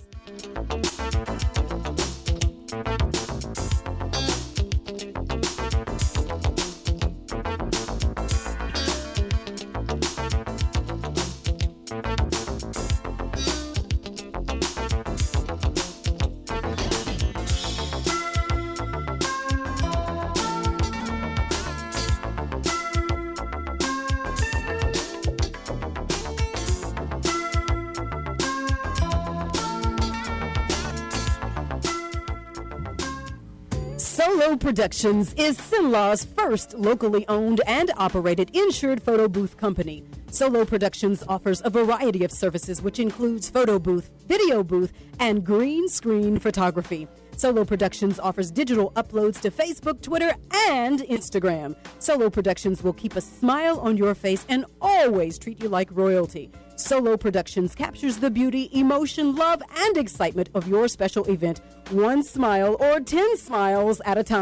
Solo Productions is Sinlaw's first locally owned and operated insured photo booth company. Solo Productions offers a variety of services, which includes photo booth, video booth, and green screen photography. Solo Productions offers digital uploads to Facebook, Twitter, and Instagram. Solo Productions will keep a smile on your face and always treat you like royalty. Solo Productions captures the beauty, emotion, love, and excitement of your special event, one smile or 10 smiles at a time.